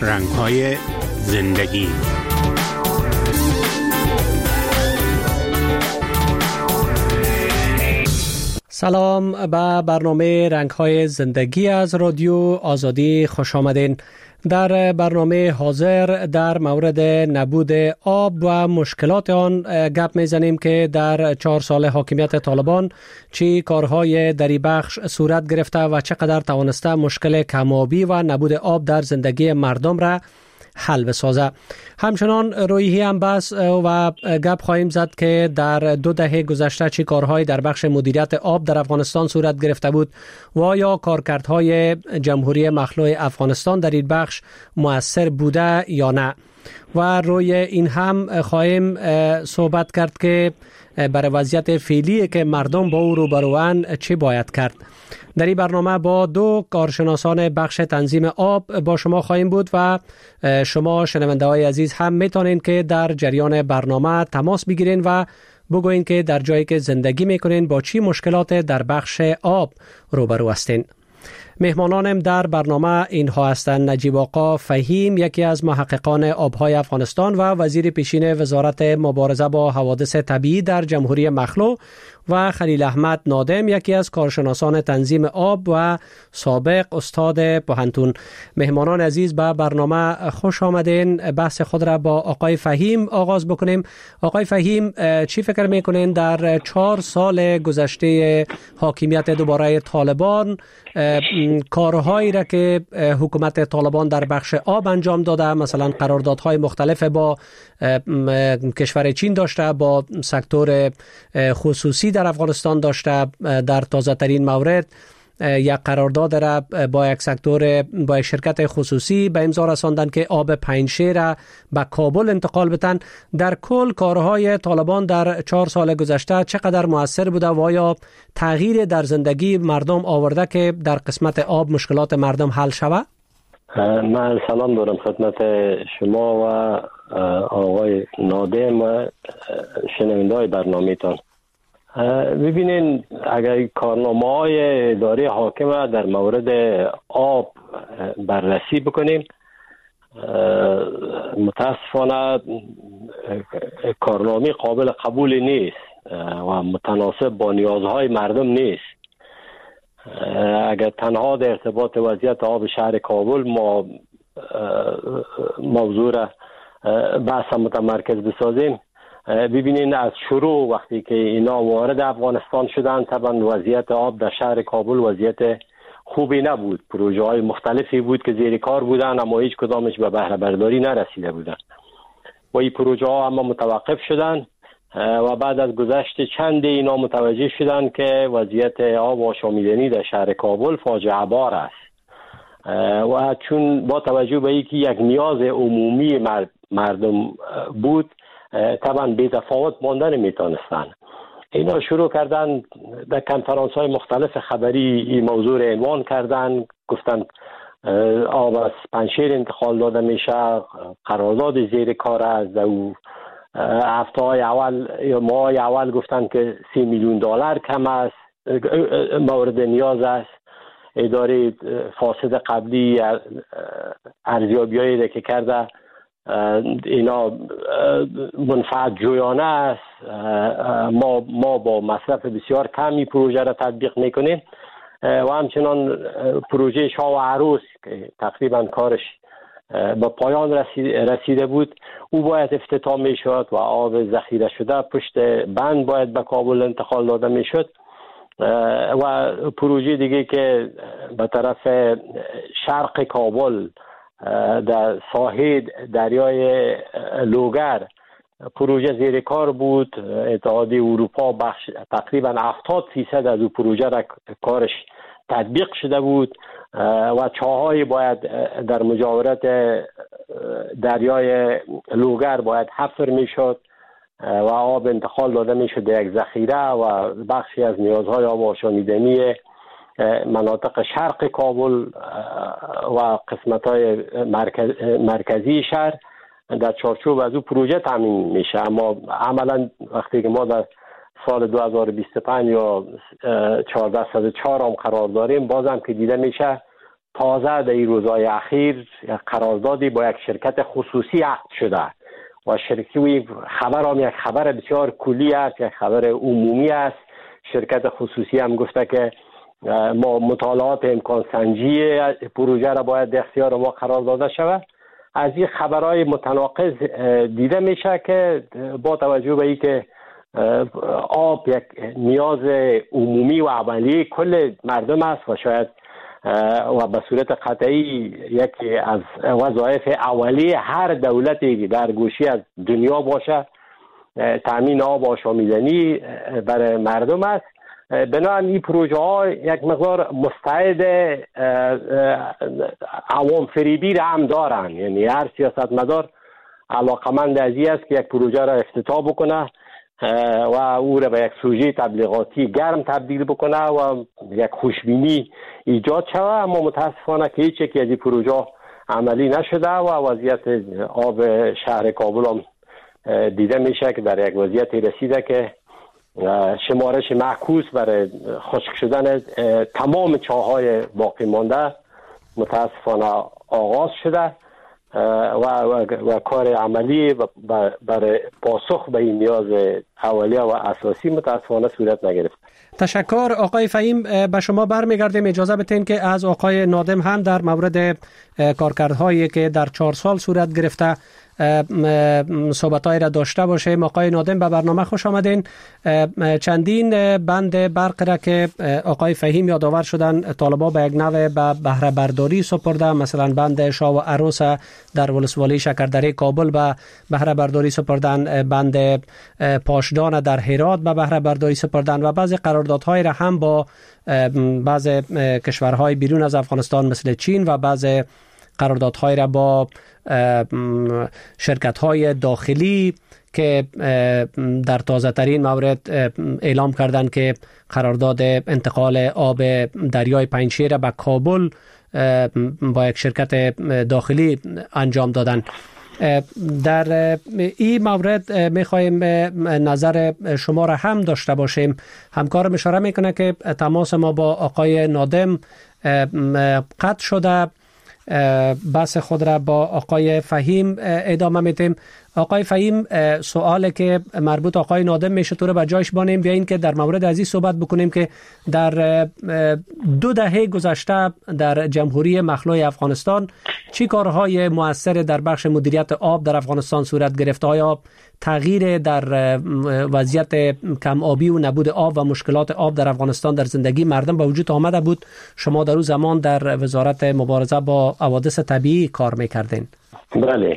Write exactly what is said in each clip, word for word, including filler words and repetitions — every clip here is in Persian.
رنگ‌های زندگی. سلام به برنامه رنگ‌های زندگی از رادیو آزادی خوش آمدین. در برنامه حاضر در مورد نبود آب و مشکلات آن گپ میزنیم که در چهار سال حاکمیت طالبان چی کارهای دری بخش صورت گرفته و چقدر توانسته مشکل کم‌آبی و نبود آب در زندگی مردم را حل بسازه. همچنان رویی هم بس و گپ خواهیم زد که در دو دهه گذشته چی کارهای در بخش مدیریت آب در افغانستان صورت گرفته بود و آیا کارکردهای جمهوری مخلوع افغانستان در این بخش مؤثر بوده یا نه. و روی این هم خواهیم صحبت کرد که برای وضعیت فعلی که مردم با او روبروان چه باید کرد. در این برنامه با دو کارشناسان بخش تنظیم آب با شما خواهیم بود و شما شنونده های عزیز هم میتونین که در جریان برنامه تماس بگیرین و بگوین که در جایی که زندگی میکنین با چی مشکلات در بخش آب روبرو هستین. مهمانانم در برنامه اینها هستند: نجیب آقا فهیم، یکی از محققان آبهای افغانستان و وزیر پیشین وزارت مبارزه با حوادث طبیعی در جمهوری مخلوع، و خلیل احمد نادم، یکی از کارشناسان تنظیم آب و سابق استاد پوهنتون. مهمانان عزیز به برنامه خوش آمدین. بحث خود را با آقای فهیم آغاز بکنیم. آقای فهیم، چی فکر میکنین در چهار سال گذشته حاکمیت دوباره طالبان کارهایی را که حکومت طالبان در بخش آب انجام داده، مثلا قراردادهای مختلف با کشور چین داشته، با سکتور خصوصی در افغانستان داشته، در تازه ترین مورد یک قرارداد را با یک سکتور با یک شرکت خصوصی به امضا رساندن که آب پنجشیر را به کابل انتقال بدن. در کل کارهای طالبان در چهار سال گذشته چقدر مؤثر بوده و آیا تغییر در زندگی مردم آورده که در قسمت آب مشکلات مردم حل شود؟ من سلام دارم خدمت شما و آقای نادم و شنونده های برنامه تان. ببینین، اگر کارنامه های اداره حاکمه در مورد آب بررسی بکنیم، متاسفانه کارنامه قابل قبول نیست و متناسب با نیازهای مردم نیست. اگر تنها در ارتباط وضعیت آب شهر کابل ما موضوع را بحث متمرکز بسازیم، ببینین از شروع وقتی که اینا وارد افغانستان شدن، طبعا وضعیت آب در شهر کابل وضعیت خوبی نبود. پروژه های مختلفی بود که زیر کار بودن اما هیچ کدامش به بهره برداری نرسیده بودن و این پروژه ها اما متوقف شدن و بعد از گذشت چند اینا متوجه شدن که وضعیت آب آشامیدنی در شهر کابل فاجعه بار است و چون با توجه به اینکه یک نیاز عمومی مردم بود، طبعا بی تفاوت مانده نمیتونستن. اینا شروع کردن در کنفرانس های مختلف خبری این موضوع را عنوان کردن، گفتن آب از پنجشیر انتقال داده میشه، قرارداد زیر کار است. او هفته های اول یا ماه های اول گفتن که سی میلیون دلار کم است، مورد نیاز است. اداره فاسد قبلی ارزیابی‌هایی که کرده اینا منفعت جویانه است، ما ما با مصرف بسیار کمی پروژه را تطبیق میکنیم و همچنان پروژه شاه و عروس که تقریبا کارش به پایان رسیده بود، او باید افتتاح میشد و آب ذخیره شده پشت بند باید به کابل انتقال داده میشد و پروژه دیگه که به طرف شرق کابل در ساحل دریای لوگر پروژه زیر کار بود. اتحادیه اروپا بخش تقریبا هفتاد فیصد از او پروژه را کارش تطبیق شده بود و چاهای باید در مجاورت دریای لوگر باید حفر میشد و آب انتقال داده میشد در یک ذخیره و بخشی از نیازهای آب آشامیدنی مناطق شرق کابل و قسمت‌های مرکز مرکزی شهر در چارچوب از او پروژه تامین میشه. اما عملا وقتی که ما در سال دو هزار و بیست و پنج یا چهارده صد و چهار هم قرار داریم، بازم که دیده میشه تازه در این روزهای اخیر قراردادی با یک شرکت خصوصی عقد شده و شرکتی خبر هم یک خبر بسیار کلی است، یک خبر عمومی است. شرکت خصوصی هم گفته که ما مطالعات امکان سنجی پروژه را باید در اختیار ما قرار داده شود. از این خبرهای متناقض دیده میشه که با توجه به اینکه آب یک نیاز عمومی و عملی کل مردم است و شاید و به صورت قطعی یکی از وظایف اولیه هر دولتی در گوشی از دنیا باشه تامین آب آشامیدنی برای مردم است. بنابراین این پروژه ها یک مقدار مستعد عوام فریبی را هم دارن، یعنی هر سیاستمدار علاقمند از این است که یک پروژه را افتتاح بکنه و او را به یک سوژه تبلیغاتی گرم تبدیل بکنه و یک خوشبینی ایجاد شود. اما متاسفانه که هیچ یک از این پروژه عملی نشده و وضعیت آب شهر کابل هم دیده میشه که در یک وضعیتی رسیده که شمارش معکوس برای خشک شدن تمام چاه‌های باقی مانده متاسفانه آغاز شده و, و, و کار عملی برای پاسخ به این نیاز اولیه و اساسی متاسفانه صورت نگرفت. تشکر آقای فهیم. به شما برمیگردیم. اجازه بدین که از آقای نادم هم در مورد کارکردهایی که در چهار سال صورت گرفته صحبت‌هایی را داشته باشیم. آقای نادم به برنامه خوش آمدین. چندین بند برق را که آقای فهیم یادآور شدن طالبا به یک نوع به بهره برداری سپرده، مثلا بند شاه و عروس در ولسوالی شکردره کابل به بهره برداری سپردن، بند پاشدان در هرات به بهره برداری سپردن و بعضی قراردادهای را هم با بعضی کشورهای بیرون از افغانستان مثل چین و بعضی قراردادهای را با شرکت‌های داخلی که در تازه ترین مورد اعلام کردند که قرارداد انتقال آب دریای پنجشیر به کابل با یک شرکت داخلی انجام دادند. در این مورد می‌خوایم نظر شما را هم داشته باشیم. همکارم اشاره میکنه که تماس ما با آقای نادم قطع شده. بحث خود را با آقای فهیم ادامه میدیم. آقای فهیم، سوالی که مربوط آقای نادم میشه تو رو به جایش بانیم بیاین که در مورد از این صحبت بکنیم که در دو دهه گذشته در جمهوری مخلوع افغانستان چی کارهای مؤثر در بخش مدیریت آب در افغانستان صورت گرفته؟ آیا تغییر در وضعیت کم آبی و نبود آب و مشکلات آب در افغانستان در زندگی مردم به وجود آمده بود؟ شما در اون زمان در وزارت مبارزه با حوادث طبیعی کار میکردین. بله.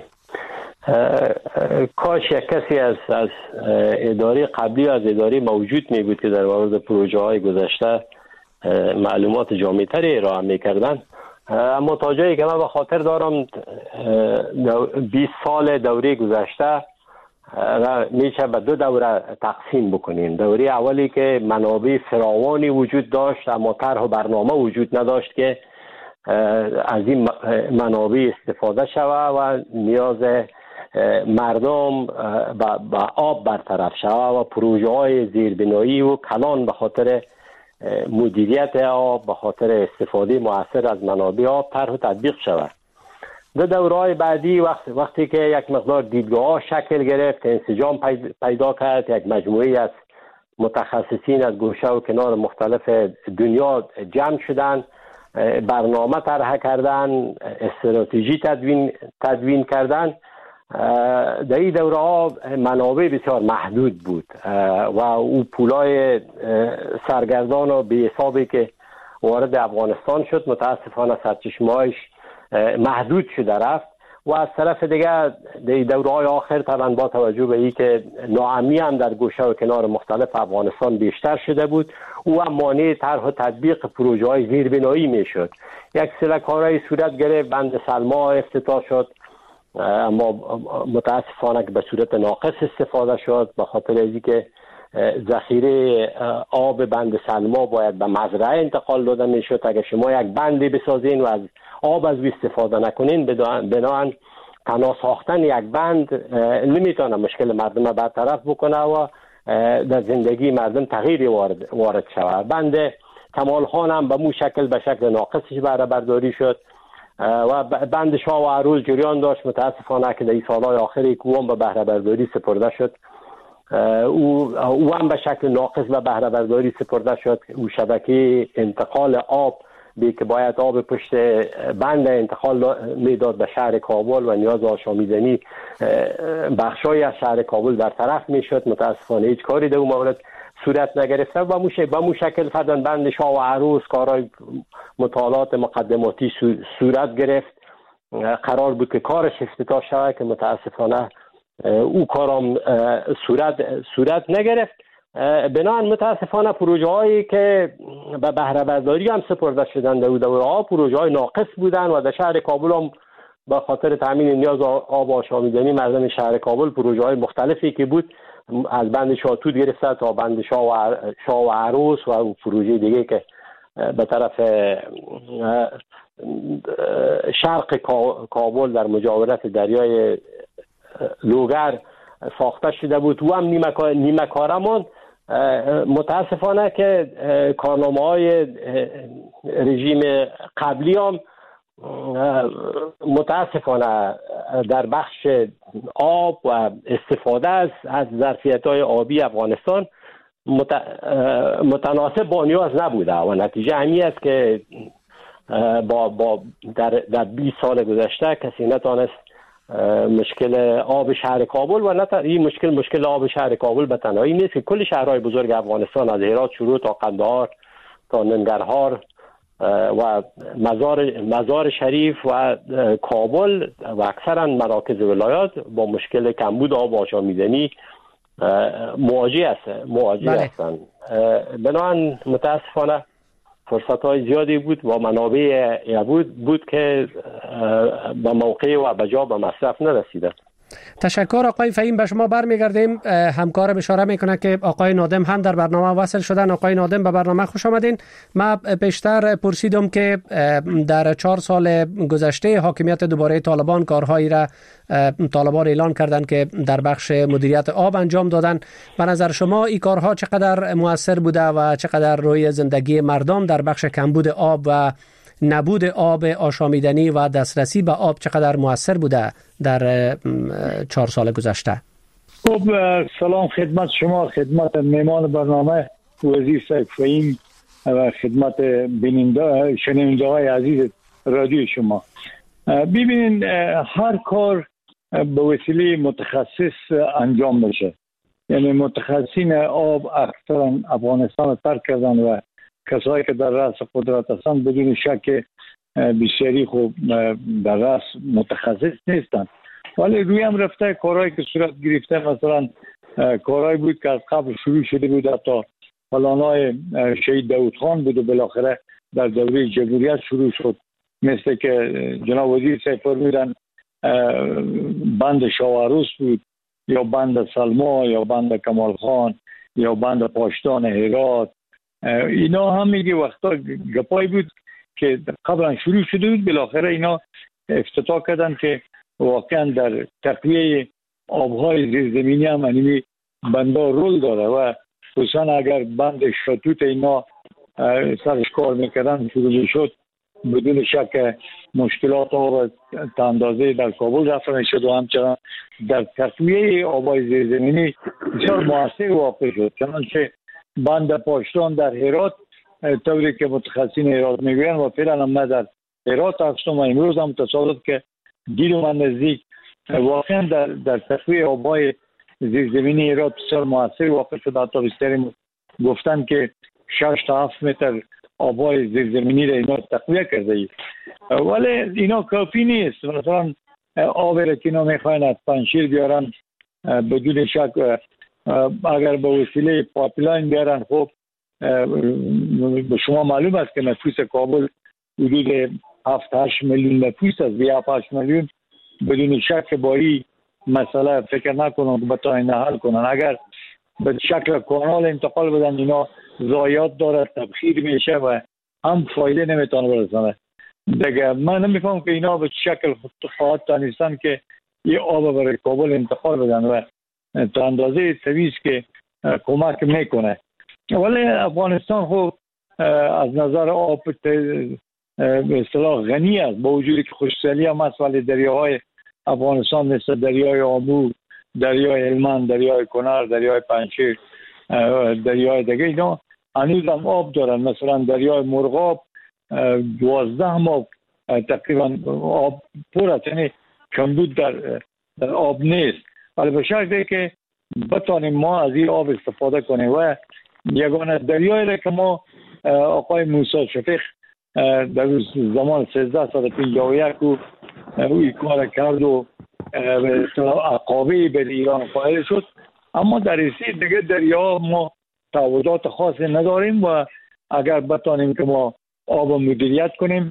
کاش یک کسی از از اداره قبلی از اداره موجود می بود که در مورد پروژه های گذشته معلومات جامع تری ارائه می کردن. اما تا جایی که من به خاطر دارم بیست سال دوره گذشته را میشه به دو دوره تقسیم بکنیم. دوره اولی که منابع فراوانی وجود داشت اما طرح و برنامه وجود نداشت که از این منابع استفاده شود و نیاز مردم با آب برطرف شود و پروژه های زیربنایی و کلان به خاطر مدیریت آب به خاطر استفاده مؤثر از منابع آب طرح و تطبیق شود. دو دوره‌های بعدی وقت وقتی که یک مقدار دیدگاه شکل گرفت، انسجام پیدا کرد، یک مجموعه از متخصصین از گوشه و کنار مختلف دنیا جمع شدند، برنامه طرح کردن، استراتژی تدوین تدوین کردن. در این دوره ها منابع بسیار محدود بود و او پولای سرگردان و بی حسابی که وارد افغانستان شد متاسفانه سرچشمه‌اش محدود شده رفت و از طرف دیگر در دوره های آخر طبعا با توجه به این که ناامنی هم در گوشه و کنار مختلف افغانستان بیشتر شده بود، او هم مانع طرح و تطبیق پروژه های زیربنایی می شد. یک سری کارهای صورت گرفت، بند سلما افتتاح شد اما متاسفانه که به صورت ناقص استفاده شد به خاطر از اینکه ذخیره آب بند سلما باید به مزرعه انتقال داده می شد. اگر شما یک بندی بسازین و از آب از استفاده نکنین بنابراین تنها ساختن یک بند نمیتونه مشکل مردم برطرف بکنه و در زندگی مردم تغییری وارد وارد شود. بند کمال خان هم به مو شکل به شکل ناقصش بهره برداری شد و بند شاه و عروس جریان داشت. متاسفانه که در این سالهای آخری که هم به بهره برداری سپرده شد، او او هم به شکل ناقص به بهره برداری سپرده شد. او شبکه انتقال آب بی که باید آب پشت بند انتقال میداد به شهر کابل و نیاز آشامیدنی بخشای از شهر کابل برطرف میشد. متاسفانه هیچ کاری در اون مورد صورت نگرفته و موشه با مشکل فدان بند شاه و عروس کارهای مطالعات مقدماتی صورت گرفت. قرار بود که کارش افتتاح شود که متاسفانه او کارم صورت صورت نگرفت. بنابراین متاسفانه پروژه هایی که به بهره برداری هم سپرده شدند در دوره ها پروژه های ناقص بودند و در شهر کابل هم به خاطر تامین نیاز آب آشامیدنی مردم شهر کابل پروژه های مختلفی که بود از بند شاتود گرفته تا بند شاه و شاه و عروس و پروژه دیگه که به طرف شرق کابل در مجاورت دریای لوگر ساخته شده بود و هم نیمه کاره ماند. متاسفانه که کارنامه های رژیم قبلی هم متاسفانه در بخش آب و استفاده از از ظرفیت های آبی افغانستان متناسب با نیاز نبوده و نتیجه همی است که با با در در بیست سال گذشته کسی نتونست مشکل آب شهر کابل و نه این مشکل مشکل آب شهر کابل به تنهایی نیست که کل شهرهای بزرگ افغانستان از هرات شروع تا قندهار تا ننگرهار و مزار مزار شریف و کابل و اکثرا مراکز ولایات با مشکل کمبود آب آشامیدنی مواجه است مواجه بله. هستند. بنابراین متاسفانه فرصت های زیادی بود و منابع بود بود که به موقع و به جا به مصرف نرسیده. تشکر آقای فهیم. به شما برمیگردیم. همکارم اشاره میکنه که آقای نادم هم در برنامه وصل شدن. آقای نادم به برنامه خوش آمدین. من پیشتر پرسیدم که در چهار سال گذشته حاکمیت دوباره طالبان کارهایی را طالبان اعلان کردند که در بخش مدیریت آب انجام دادن. به نظر شما این کارها چقدر مؤثر بوده و چقدر روی زندگی مردم در بخش کمبود آب و نبود آب آشامیدنی و دسترسی به آب چقدر مؤثر بوده در چهار سال گذشته؟ خب سلام خدمت شما، خدمت میمان برنامه وزیر صاحب فهیم و خدمت بیننده شنونده های عزیز رادیو شما. ببینید هر کار به وسیله متخصص انجام میشه، یعنی متخصصین آب اکثرا افغانستان رو ترک کردن و کسایی که در رأس قدرت هستند بدون شک بسیاری خوب در رأس متخصص نیستند، ولی روی هم رفته کارهایی که صورت گرفته. مثلا کارهایی بود که از قبل شروع شده بود، حتی پلانهای شهید داود خان بود و بالاخره در دوره جمهوریت شروع شد، مثل که جناب وزیر صاحب فرمودن بند شاه و عروس بود یا بند سلما یا بند کمال خان یا بند پاشتان هرات. اینا هم میگه وقتا گپایی بود که قبلا شروع شده بود، بالاخره اینا افتتاح کردن که واقعا در تقویه آبهای زیرزمینی هم انیمی بندا رول داره و خصوصا اگر بند شاتوت اینا سرش کار میکردن شروع میشد بدون شک مشکلات آب تا اندازه در کابل رفع میشد و همچنان در تقویه آبهای زیرزمینی بسیار موثر واقع شد. چنانچه بند پاشتان در هرات طوری که متخصصین هرات میگوین و فعلا هم من در هرات هستم و امروز هم تصادف که دیدم من نزدیک واقعا در در تقویه آبهای زیرزمینی هرات بسیار موثر واقع شد. حتی بسیاری گفتن که شش تا هفت متر آبهای زیرزمینی را اینا تقویه کرده اید، ولی اینا کافی نیست. مثلا آب را که اینا میخواین از پنشیر بیارن بدون شک اگر به وسیله پایپلاین بیارن، خب به شما معلوم است که نفوس کابل حدود هفت هشت میلیون نفوس است، بیست هشت میلیون بدون شک باری مسئله فکر نکنم که بتاین حل کنن. اگر به شکل کانال انتقال بدن اینا ضایعات داره، تبخیر میشه و هم فایده نمیتونه برسانه دیگه. من نمیفهم که اینا به شکل خواهد تانیستن که یه آب برای کابل انتقال بدن و تا اندازه سویز که کمک میکنه. ولی افغانستان خب از نظر آب به اصطلاح غنی است، با وجودی که خشکسالی هم هست، ولی دریاهای افغانستان مثل دریای آمو، دریای هلمند، دریای کنر، دریای پنجشیر، دریای دیگه اینا هنوز هم آب دارن. مثلا دریای مرغاب دوازده ماه تقریبا آب پر است، یعنی کمبود در, در آب نیست، ولی به شرطی که بتانیم ما از این آب استفاده کنیم. و یگانه دریایی را که ما آقای موسی شفیق در زمان سیزده صد و پنجاه و یک او این کار کرد و به اصطلاح عقابه به ایران قائل شد، اما در این دیگه دریا ما تعهدات خاصی نداریم و اگر بتانیم که ما آب مدیریت کنیم،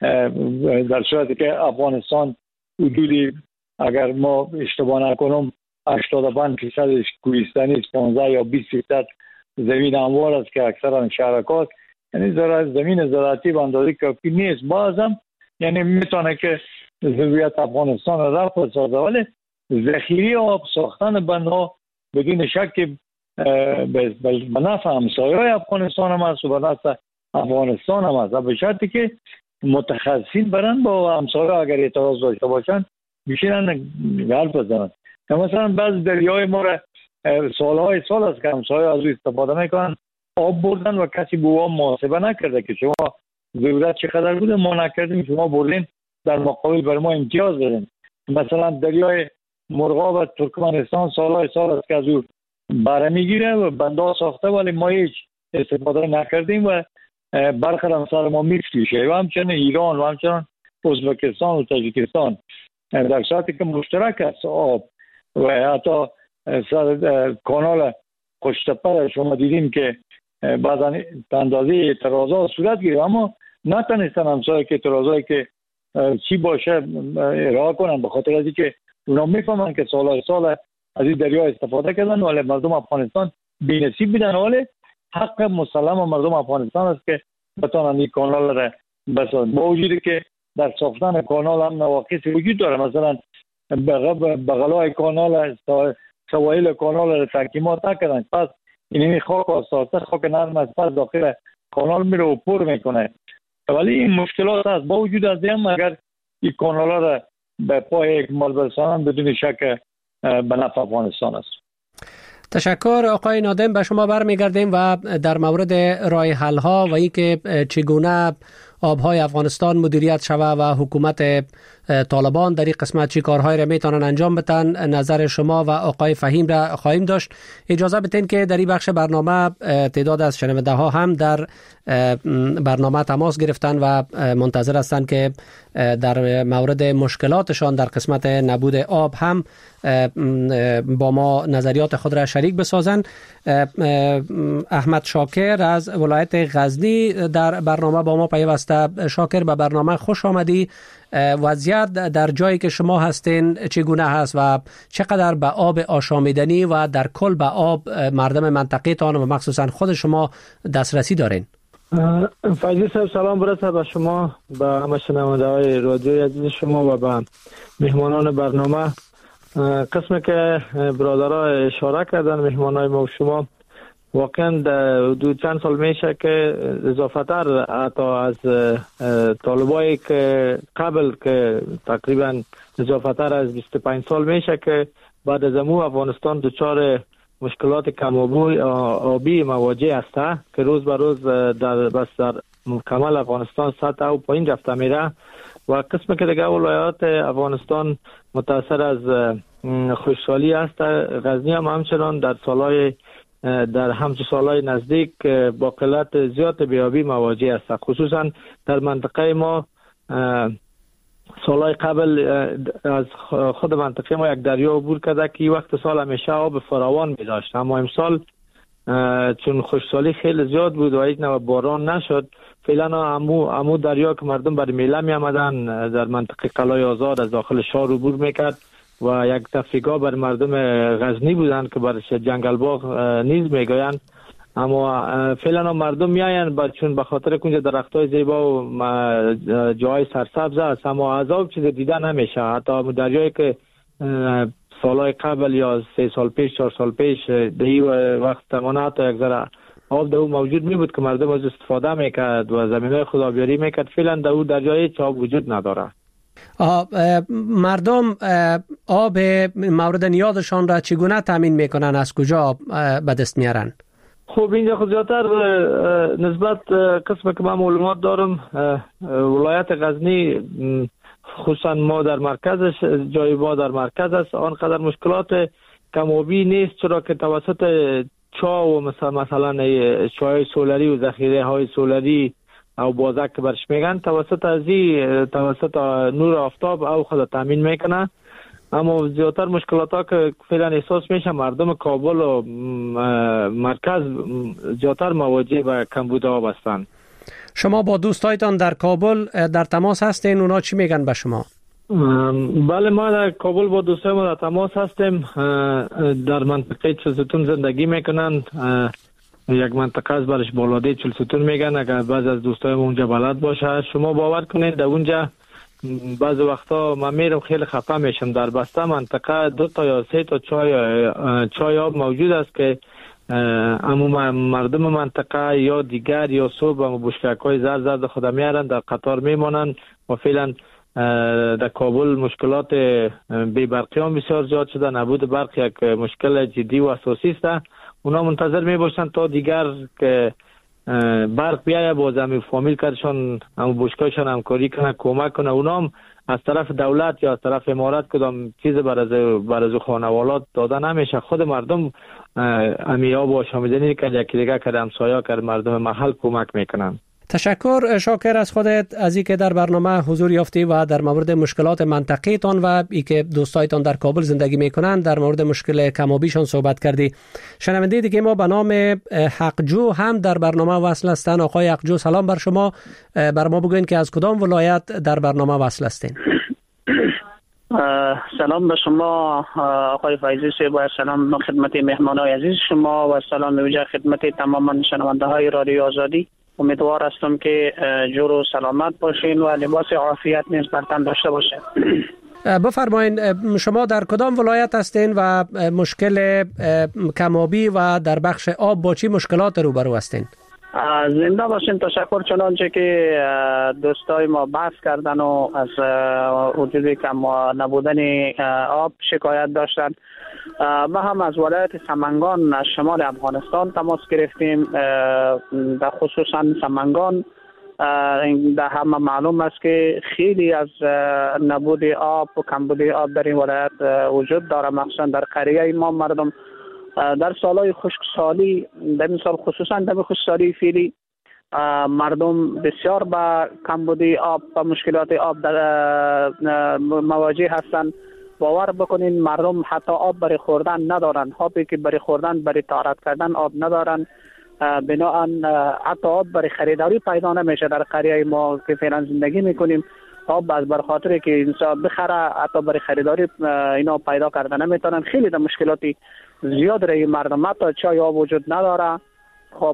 در صورتی که افغانستان حدودی اگر ما اشتباه نکنم هشتاد و پنج درصد کوهستانی است، پانزده یا بیست درصد زمین هموار است که اکثرا شرکات، یعنی زمین زراعتی به اندازه کافی نیست. بازم یعنی میتونه که ضروریات افغانستان را رفع بسازه، ولی ذخیره آب ساختن بندها بدون شک به نفع همسایه‌های افغانستان هم است و به نفع افغانستان هم است، به شرطی که متخصصین برن با همسایه اگر اعتراض داشته باشن بشینن حرف بزنن. مثلا بعض دریای ما را سالهای سال است که همسایه از او استفاده میکنن، آب بردن و کسی به او محاسبه نکرده که شما ضرورت چقدر بوده، ما نکردیم، شما بردین در مقابل بر ما امتیاز دادین. مثلا دریای مرغاب و ترکمنستان سالهای سال است که از او بره میگیره و بندها ساخته، ولی ما هیچ استفاده نکردیم و برخلاف سر ما میفروشه. و همچنین ایران و همچنین ازبکستان و تاجیکستان در صورتی که مشترک است آب و حتی سر کانال خوشتپه شما دیدیم که بعضا اندازه اعتراضات صورت گیره، اما نتونستن همسایه که اعتراضایی که چی باشه ارائه کنن، به خاطر از اینکه اونا میفهمن که سالهای سال از این دریا استفاده کردن، ولی مردم افغانستان بی‌نصیب بودن. ولی حق مسلم مردم افغانستان است که بتونن این کانال را بسازن، با وجودی که در ساختن کانال هم نواقصی وجود داره. مثلا بغلای کانال سواحل کانال را تحکیمات نکردن، پس این خاک آساسته خاک نرم از پس داخل کانال میره و پر میکنه، ولی این مشکلات هست. با وجود از این اگر این کانال را به پای اکمال برسانن بدون شک به نفع افغانستان است. تشکر آقای نادم. به شما برمیگردیم و در مورد راه حل ها و اینکه چگونه آبهای افغانستان مدیریت شوه و حکومت طالبان در این قسمت چی کارهای را میتونن انجام بدن، نظر شما و آقای فهیم را خواهیم داشت. اجازه بدین که در این بخش برنامه تعداد از شنونده ها هم در برنامه تماس گرفتن و منتظر هستند که در مورد مشکلاتشان در قسمت نبود آب هم با ما نظریات خود را شریک بسازن. احمد شاکر از ولایت غزنی در برنامه با ما پیوسته. شاکر، به برنامه خوش آمدی. وضعیت در جایی که شما هستین چگونه هست و چقدر به آب آشامیدنی و در کل به آب مردم منطقه تان و مخصوصا خود شما دسترسی دارین؟ فایزی صاحب سلام برسه به شما، به همه شنونده های رادیوی عزیز شما و به مهمانان برنامه. قسمی که برادرها اشاره کردن مهمانای ما و شما، واقعا دو چند سال میشه که اضافتر حتی از طالبایی که قبل که تقریبا اضافتر از بیست و پنج سال میشه که بعد از امو افغانستان دچار مشکلات کم‌آبی آبی مواجه است که روز به روز در بس در مکمل افغانستان سطح او پایین رفته میره و قسم که دیگه ولایات افغانستان متاثر از خشکسالی است. غزنی هم همچنان در سالهای در همچه سالهای نزدیک با قلت زیاد بیابی مواجه است، خصوصا در منطقه ما. سالهای قبل از خود منطقه ما یک دریا عبور کرده که وقت سال همیشه آب فراوان می داشت، اما امسال چون خشکسالی خیلی زیاد بود و هیچ نوع باران نشد، فعلا امو امو دریا که مردم برای میله می آمدن در منطقه قلعه آزاد از داخل شهر عبور میکرد و یک تفریحگاه بر مردم غزنی بودند که برش جنگل باغ نیز میگویند، اما فعلا مردم میاین با چون به خاطر کنج درختای زیبا و جای سرسبز است، اما از آب چیز دیده نمیشه. حتی دریایی که سالهای قبل یا سه سال پیش چهار سال پیش در این وقت تمانه حتی یک ذره آب در اون موجود می بود که مردم از استفاده میکرد و زمینای خودآبیاری میکرد. فعلا در اون دریای آب وجود نداره. مردم آب مورد نیازشان را چگونه تامین میکنن؟ از کجا به دست میارن؟ خب اینجا خود زیادتر نسبت قسم که من معلومات دارم ولایت غزنی خصوصا ما در مرکزش جای ما در مرکز است آنقدر مشکلات کمابی نیست، چرا که توسط چا و مثلا مثلا چای سولری و ذخیره های سولری او بازک که برش میگن توسط ازی توسط نور آفتاب او خود تامین میکنه. اما زیادتر مشکلات ها که فعلا احساس میشه مردم کابل و مرکز زیادتر مواجه به کمبود آب هستند. شما با دوستایتان در کابل در تماس هستین؟ اونا چی میگن به شما؟ بله ما در کابل با دوستای ما در تماس هستیم. در منطقه چلستون زندگی میکنن. یک منطقه از برش بالاده چلستون میگن. اگر بعض از دوستای ما اونجا بلد باشه شما باور کنید در اونجا بعض وقتا من میرم خیلی خفه میشم. در بسته منطقه دو تا یا سه تا چای چای آب موجود است که اما مردم منطقه یا دیگر یا صبح و بشکک های زرد زرد خود میارن در قطار میمانن و فعلا در کابل مشکلات بی برقیان بسیار زیاد شده. نبود برق یک مشکل جدی و اساسی است. اونا منتظر می باشند تا دیگر که برق بیایه با زمین فامیل کارشان هم بشکایشان همکاری کنه کمک کنه. اونا هم از طرف دولت یا از طرف امارات کدام چیز بر از بر از خانوالات داده نمیشه. خود مردم امیا با شامدنی که یکی دیگه که همسایه که مردم محل کمک میکنن. تشکر شاکر از خودت از اینکه در برنامه حضور یافتی و در مورد مشکلات منطقه تان و اینکه دوستایتان در کابل زندگی میکنن در مورد مشکل کمابیشان صحبت کردی. شنونده دیگه ما به نام حقجو هم در برنامه وصل هستن. آقای حقجو سلام بر شما. بر ما بگوین که از کدام ولایت در برنامه وصل هستین؟ سلام به شما آقای فایزی صاحب و سلام خدمت مهمانای عزیز شما و سلام ویژه خدمت تمام شنونده های رادیو آزادی. امیدوار هستم که جور و سلامت باشین و لباس عافیت نیز بر تن داشته باشین. بفرمایین شما در کدام ولایت هستین و مشکل کمابی و در بخش آب با چی مشکلات روبرو هستین؟ زنده باشین. تشکر. چنانچه که دوستای ما بحث کردن و از وجود کم نبودن آب شکایت داشتن، ما هم از ولایت سمنگان از شمال افغانستان تماس گرفتیم. در خصوصا سمنگان در همه معلوم است که خیلی از نبود آب و کمبود آب در این ولایت وجود داره، مخصوصا در قریه ما مردم در سالهای خشکسالی در این سال خصوصا در خشکسالی فعلی مردم بسیار با کمبود آب و مشکلات آب در مواجه هستند. باور بکنین مردم حتی آب برای خوردن ندارن. آبی که برای خوردن برای طهارت کردن آب ندارن. بنابراین حتی آب برای خریداری پیدا نمیشه در قریه ما که فعلا زندگی میکنیم. آب از بر خاطر که انسان بخره حتی برای خریداری اینا پیدا کردن نمیتونن. خیلی در مشکلاتی زیاد رای مردم حتی چای آب وجود نداره. خب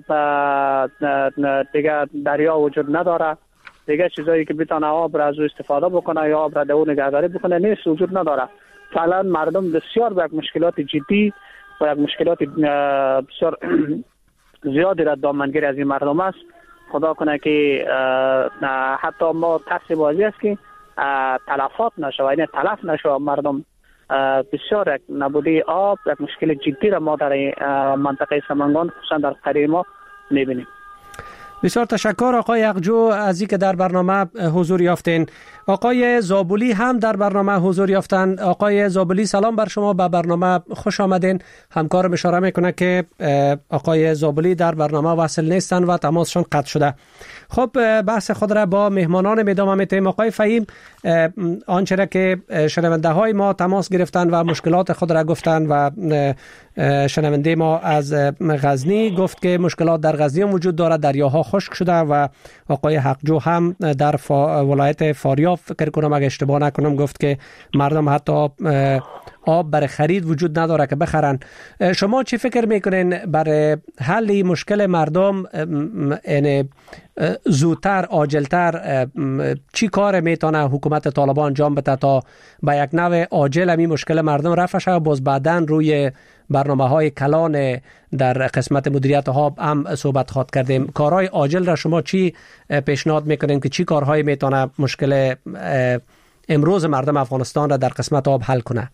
دیگه دریا وجود نداره. دیگه چیزایی که بتونه آب را از استفاده بکنه یا آب را در اون نگهداری بکنه نیست، وجود نداره. فعلا مردم بسیار به یک مشکلات جدی و یک مشکلات بسیار زیادی را دامنگیر از این مردم است. خدا کنه که حتی ما ترس بازی است که تلفات نشه و این تلف نشه مردم. بسیار یک نبودی آب یک مشکل جدی را ما در منطقه سمنگان خصوصا در قریه ما میبینیم. بسیار تشکر آقای حقجو از اینکه در برنامه حضور یافتین. آقای زابولی هم در برنامه حضور یافتن. آقای زابولی سلام بر شما، به برنامه خوش آمدین. همکارم اشاره میکنه که آقای زابولی در برنامه وصل نیستن و تماسشان قطع شده. خب بحث خود را با مهمانان ادامه میتیم. آقای فهیم آنچه را که شنونده های ما تماس گرفتن و مشکلات خود را گفتن و شنونده ما از غزنی گفت که مشکلات در غزنی هم وجود دارد، دریاها خشک شده و آقای حقجو هم در فا ولایت فاریاب فکر کنم اگه اشتباه نکنم گفت که مردم حتی آب برای خرید وجود نداره که بخرن. شما چی فکر میکنین برای حل مشکل مردم یعنی زودتر عاجلتر چی کار میتونه حکومت طالبان انجام بده تا به یک نوع عاجل همین مشکل مردم رفع شه؟ باز بعداً روی برنامه های کلان در قسمت مدیریت آب هم صحبت خواد کردیم. کارهای عاجل را شما چی پیشنهاد میکنین که چی کارهایی میتونه مشکل امروز مردم افغانستان را در قسمت آب حل کنه؟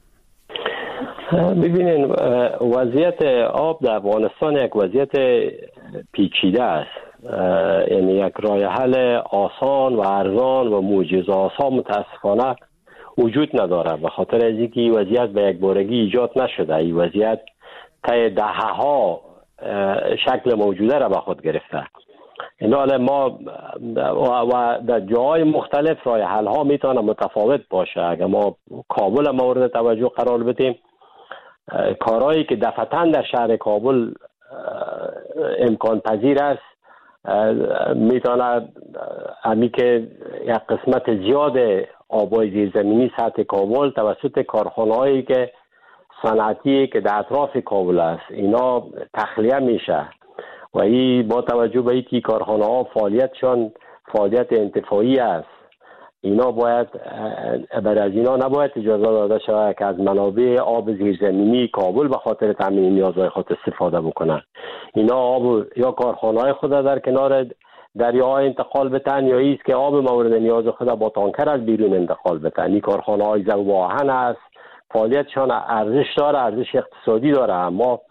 ببینین وضعیت آب در افغانستان یک وضعیت پیچیده است. یعنی یک راه حل آسان و ارزان و معجزه‌آسا متاسفانه وجود نداره، به خاطر از اینکه این وضعیت به یک بارگی ایجاد نشده. این وضعیت طی دهه‌ها شکل موجوده را به خود گرفته. این حال ما و در جاهای مختلف راه حل ها میتونه متفاوت باشه. اگر ما کابل مورد توجه قرار بدیم، کارهایی که دفعتاً در شهر کابل امکان پذیر است میتونه همی که یک قسمت زیاد آبای زیرزمینی سطح کابل توسط کارخانه هایی که صنعتی که در اطراف کابل است اینا تخلیه میشه و این با توجه به اینکه کارخانه ها فعالیتشان فعالیت انتفاعی است، اینا باید برای از اینا نباید اجازه داده شود که از منابع آب زیرزمینی کابل به خاطر تامین نیازهای خود استفاده بکنن. اینا آب یا کارخانه های خود در کنار دریاها انتقال بتن یا ایست که آب مورد نیاز خود با تانکر از بیرون انتقال بتن. این کارخانه های ضرب و آهن است، فعالیتشان ارزش داره، ارزش اقتصادی داره، اما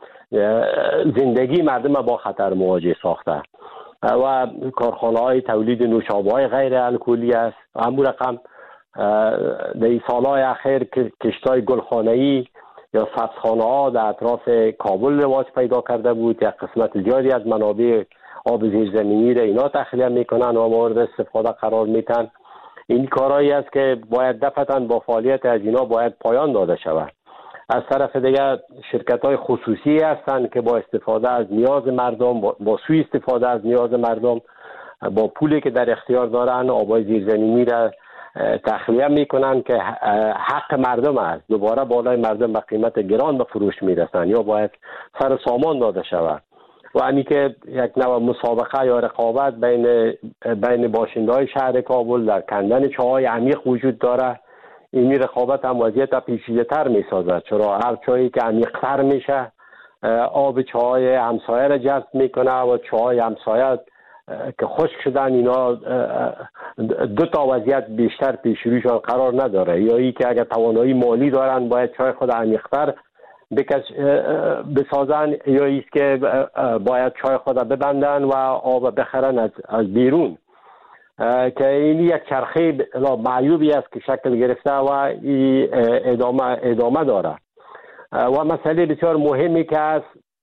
زندگی مردم با خطر مواجه ساخته و کارخانه های تولید نوشابه های غیر الکلی است. همون رقم در این سالهای اخیر کشتای گلخانه‌ای یا سبزخانه ها در اطراف کابل رواج پیدا کرده بود. یک قسمت زیادی از منابع آب زیرزمینی را اینا تخلیه میکنن و مورد استفاده قرار میتن. این کارهایی است که باید دفعتاً با فعالیت از اینا باید پایان داده شود. از طرف دیگر شرکت های خصوصی هستند که با استفاده از نیاز مردم، با سوء استفاده از نیاز مردم، با پولی که در اختیار دارن آبای زیرزمینی را تخلیه میکنن که حق مردم است. دوباره بالای مردم به قیمت گران به فروش میرسن یا باید سر سامان داده شود. و همین که یک نوع مسابقه یا رقابت بین بین باشنده های شهر کابل در کندن چاهای عمیق وجود داره. این رقابت هم وضعیت پیچیده تر می سازد، چرا هر چاهی که عمیق‌تر میشه آب چاهای همسایه را جذب میکنه و چاهای همسایه که خشک شدن اینا دو تا وضعیت بیشتر پیش رویشان قرار نداره. یا ای که اگر توانایی مالی دارن باید چای خود عمیق‌تر بکش بسازن، یا ایست که باید چای خود ببندن و آب بخرن از, از بیرون، که این یک چرخه معیوبی است که شکل گرفته و این ادامه, ادامه داره. و مسئله بسیار مهمی که است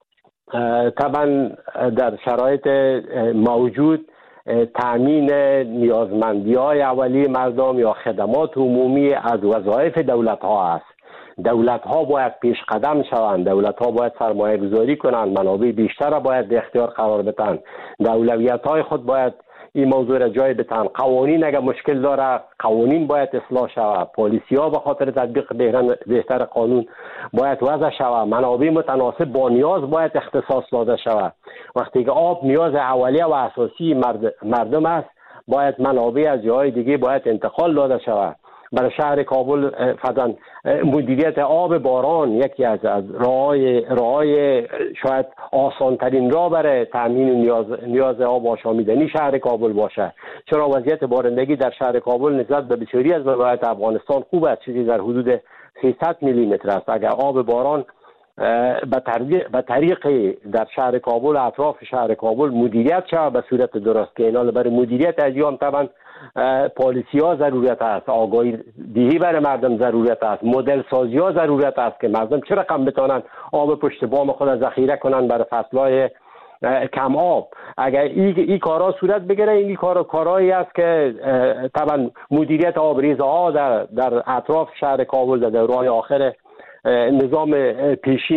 طبعا در شرایط موجود تامین نیازمندی های اولیه مردم یا خدمات عمومی از وظایف دولت ها است. دولت ها باید پیش قدم شوند، دولت ها باید سرمایه گذاری کنند، منابع بیشتر را باید به اختیار قرار بدن، اولویت های خود باید این موضوع را جای بتن. قوانین اگر مشکل داره قوانین باید اصلاح شود، پالیسی ها به خاطر تطبیق بهتر قانون باید وضع شود، منابع متناسب با نیاز باید اختصاص داده شود. وقتی که آب نیاز اولیه و اساسی مرد مردم است باید منابع از جای دیگه باید انتقال داده شود. برای شهر کابل فقط مدیریت آب باران یکی از از راه‌های راه‌های شاید آسان ترین راه برای تامین نیاز نیاز آب آشامیدنی شهر کابل باشه، چرا وضعیت بارندگی در شهر کابل نسبت به بسیاری از ولایات افغانستان خوب است، چیزی در حدود سیصد میلی متر است. اگر آب باران به طریق به طریق در شهر کابل اطراف شهر کابل مدیریت شود به صورت درست که اینا برای مدیریت از ایام طبعا پالیسی ها ضرورت است، آگاهی دهی برای مردم ضرورت است، مدل سازی ها ضرورت است که مردم چه رقم بتونن آب پشت بام خود ذخیره کنن برای فصلهای کم آب. اگر این این کارا صورت بگیره این کارا کارایی است که طبعا مدیریت آبریزه ها در در اطراف شهر کابل در دوران آخر نظام پیشین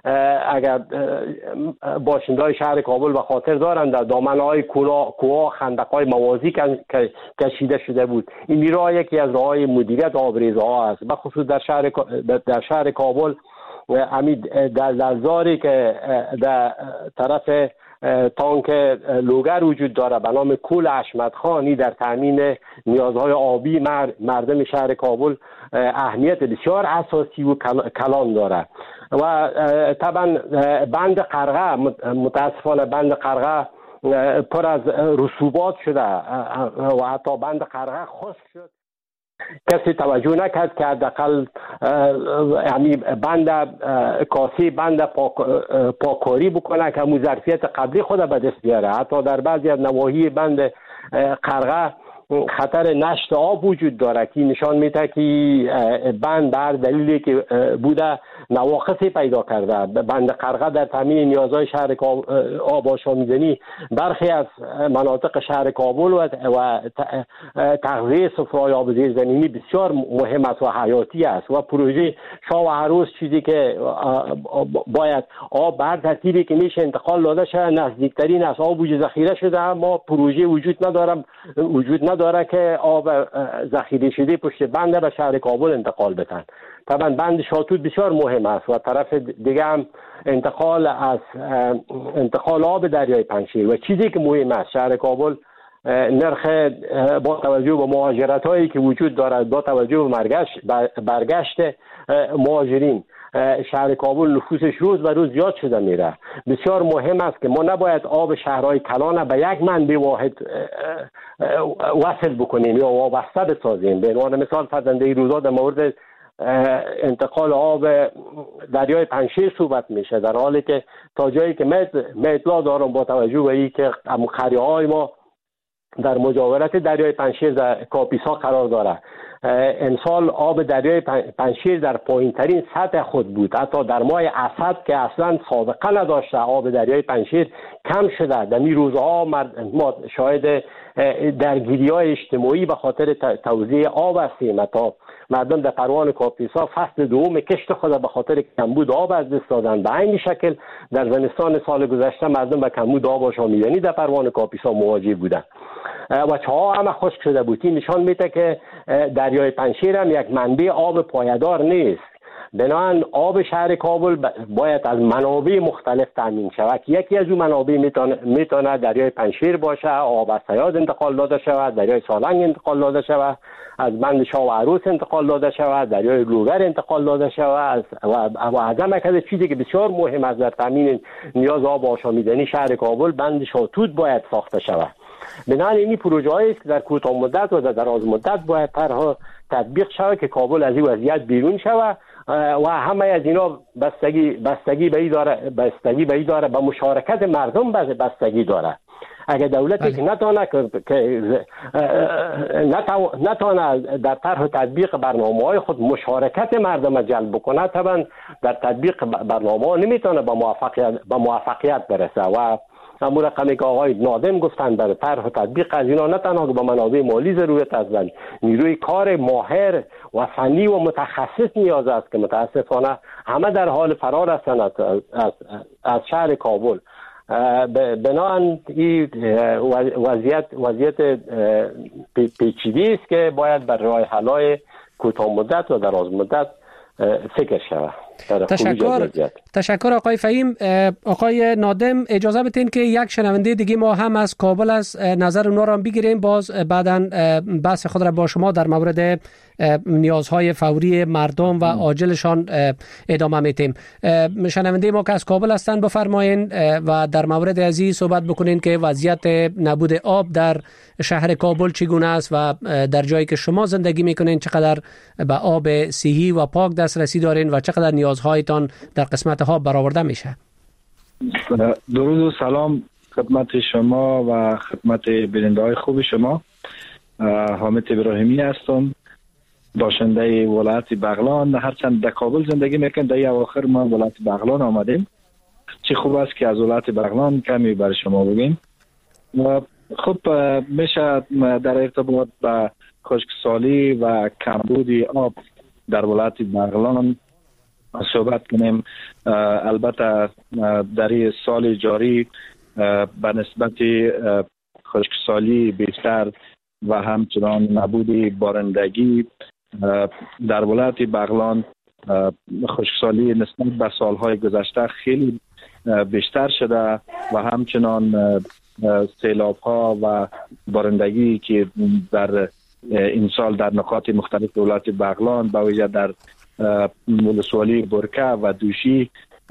اگر باشنده‌های شهر کابل به خاطر دارند در دامنه‌های کوه خندق‌های موازی کشیده شده بود. این میرا یکی از راه‌های مدیریت آبریزها است، به خصوص در شهر در شهر کابل. همین در دلزاری که در طرف تانک لوگر وجود داره به نام کول احمد خانی در تامین نیازهای آبی مردم شهر کابل اهمیت بسیار اساسی و کلان داره. و طبعا بند قرغه، متاسفانه بند قرغه پر از رسوبات شده و حتی بند قرغه خشک شد. کسی توجه نکرد که حداقل یعنی بند کاسی بند پاک پاککاری بکنه که مو ظرفیت قبلی خود به دست بیاره. حتی در بعضی از نواحی بند قرغه خطر نشت آب وجود داره که نشان میده که بند بر دلیلی که بوده نواقصی پیدا کرده. بند قرغه در تامین نیازهای شهر آب آشامیدنی برخی از مناطق شهر کابل و تغذیه سفره‌های آب زیرزمینی بسیار مهم است و حیاتی است. و پروژه شاه و عروس چیزی که باید آب بر ترتیبی که میشه انتقال داده شده نزدیکترین از آب وجود ذخیره شده، اما پروژه وجود نداره وجود نداره داره که آب ذخیره شده پشت بند به شهر کابل انتقال بدن. طبعا بند شاتوت بسیار مهم است و طرف دیگه هم انتقال از انتقال آب دریای پنجشیر. و چیزی که مهم است شهر کابل نرخ با توجه به مهاجرت هایی که وجود دارد، با توجه به برگشت مهاجرین، شهر کابل نفوسش روز به روز زیاد شده میره. بسیار مهم است که ما نباید آب شهرهای کلان به یک منبع واحد وصل بکنیم یا وابسته بسازیم. به عنوان مثال فرزنده روزا در مورد انتقال آب دریای پنجشیر صحبت میشه، در حالی که تا جایی که من اطلاع دارم با توجه به اینکه خریه‌های ما در مجاورت دریای پنجشیر در کاپیسا قرار داره، امسال آب دریای پنجشیر در پایین ترین سطح خود بود. حتی در ماه اسد که اصلا سابقه نداشته آب دریای پنجشیر کم شده. در این روزها ما شاهد درگیری های اجتماعی به خاطر توزیع آب هستیم. حتی مردم در پروان کاپیسا فصل دوم کشت خود به خاطر کمبود آب از دست دادن. به این شکل در زمستان سال گذشته مردم به کمبود آب آشامیدنی در پروان کاپیسا مواجه بودند و چاها هم خشک شده بود. این نشان میده که دریای پنجشیر هم یک منبع آب پایدار نیست. بنابراین آب شهر کابل باید از منابع مختلف تامین شود که یکی از اون منابع میتونه میتونه دریای پنجشیر باشه، آب از سیاد انتقال داده شود، دریای سالنگ انتقال داده شود، از بند شاه و عروس انتقال داده شود، دریای لوگر انتقال داده شود و از همه کده چیزی که بسیار مهم است در تامین نیاز آب آشامیدنی شهر کابل بند شاتوت باید ساخته شود. بنابراین این پروژه هایی است که در کوتاه مدت و در دراز مدت باید طرح تطبیق شود که کابل از این وضعیت بیرون شود و همه از اینا بستگی بستگی به داره بستگی به داره به مشارکت مردم بستگی داره. اگر دولتی که نتونه که نتونه در طرح تطبیق برنامه‌های خود مشارکت مردم جلب بکنه، طبعا در تطبیق برنامه‌ها نمیتونه به موفقیت به موفقیت برسه. و همون رقمی که آقای نادم گفتن در طرح تطبیق از اینا نه تنها که به منابع مالی ضرورت است، بلکه نیروی کار ماهر و فنی و متخصص نیاز است که متاسفانه همه در حال فرار هستند از, از, از شهر کابل. بنابراین این وضعیت وضعیت پیچیده است که باید بر راه حل‌های کوتاه مدت و دراز مدت فکر شود. تشکر تشکر آقای فهیم. آقای نادم اجازه بدین که یک شنونده دیگه ما هم از کابل از نظر اونا را بگیریم، باز بعداً بحث خود را با شما در مورد نیازهای فوری مردم و عاجلشان ادامه میتیم. شنونده ما که از کابل هستن بفرمایین و در مورد ازی صحبت بکنین که وضعیت نبود آب در شهر کابل چگونه است و در جایی که شما زندگی میکنین چقدر به آب صحی و پاک دسترسی دارین و چقدر نیازهایتان در قسمت ها برآورده میشه. درود و سلام خدمت شما و خدمت بیننده های خوب شما. حامد ابراهیمی هستم، باشنده ولایت بغلان. هرچند در کابل زندگی میکنم، در اواخر ما ولایت بغلان آمدیم. چه خوب است که از ولایت بغلان کمی بر شما بگیم. خب میشه در ارتباط با خشکسالی و کمبود آب در ولایت بغلان صحبت کنیم. البته در این سال جاری به نسبت خشکسالی بیشتر و همچنان نبود بارندگی در ولایت بغلان خشکسالی نسبت به سالهای گذشته خیلی بیشتر شده و همچنان سیلاب ها و بارندگی که در این سال در نقاط مختلف ولایت بغلان به ویژه در ولسوالی برکه و دوشی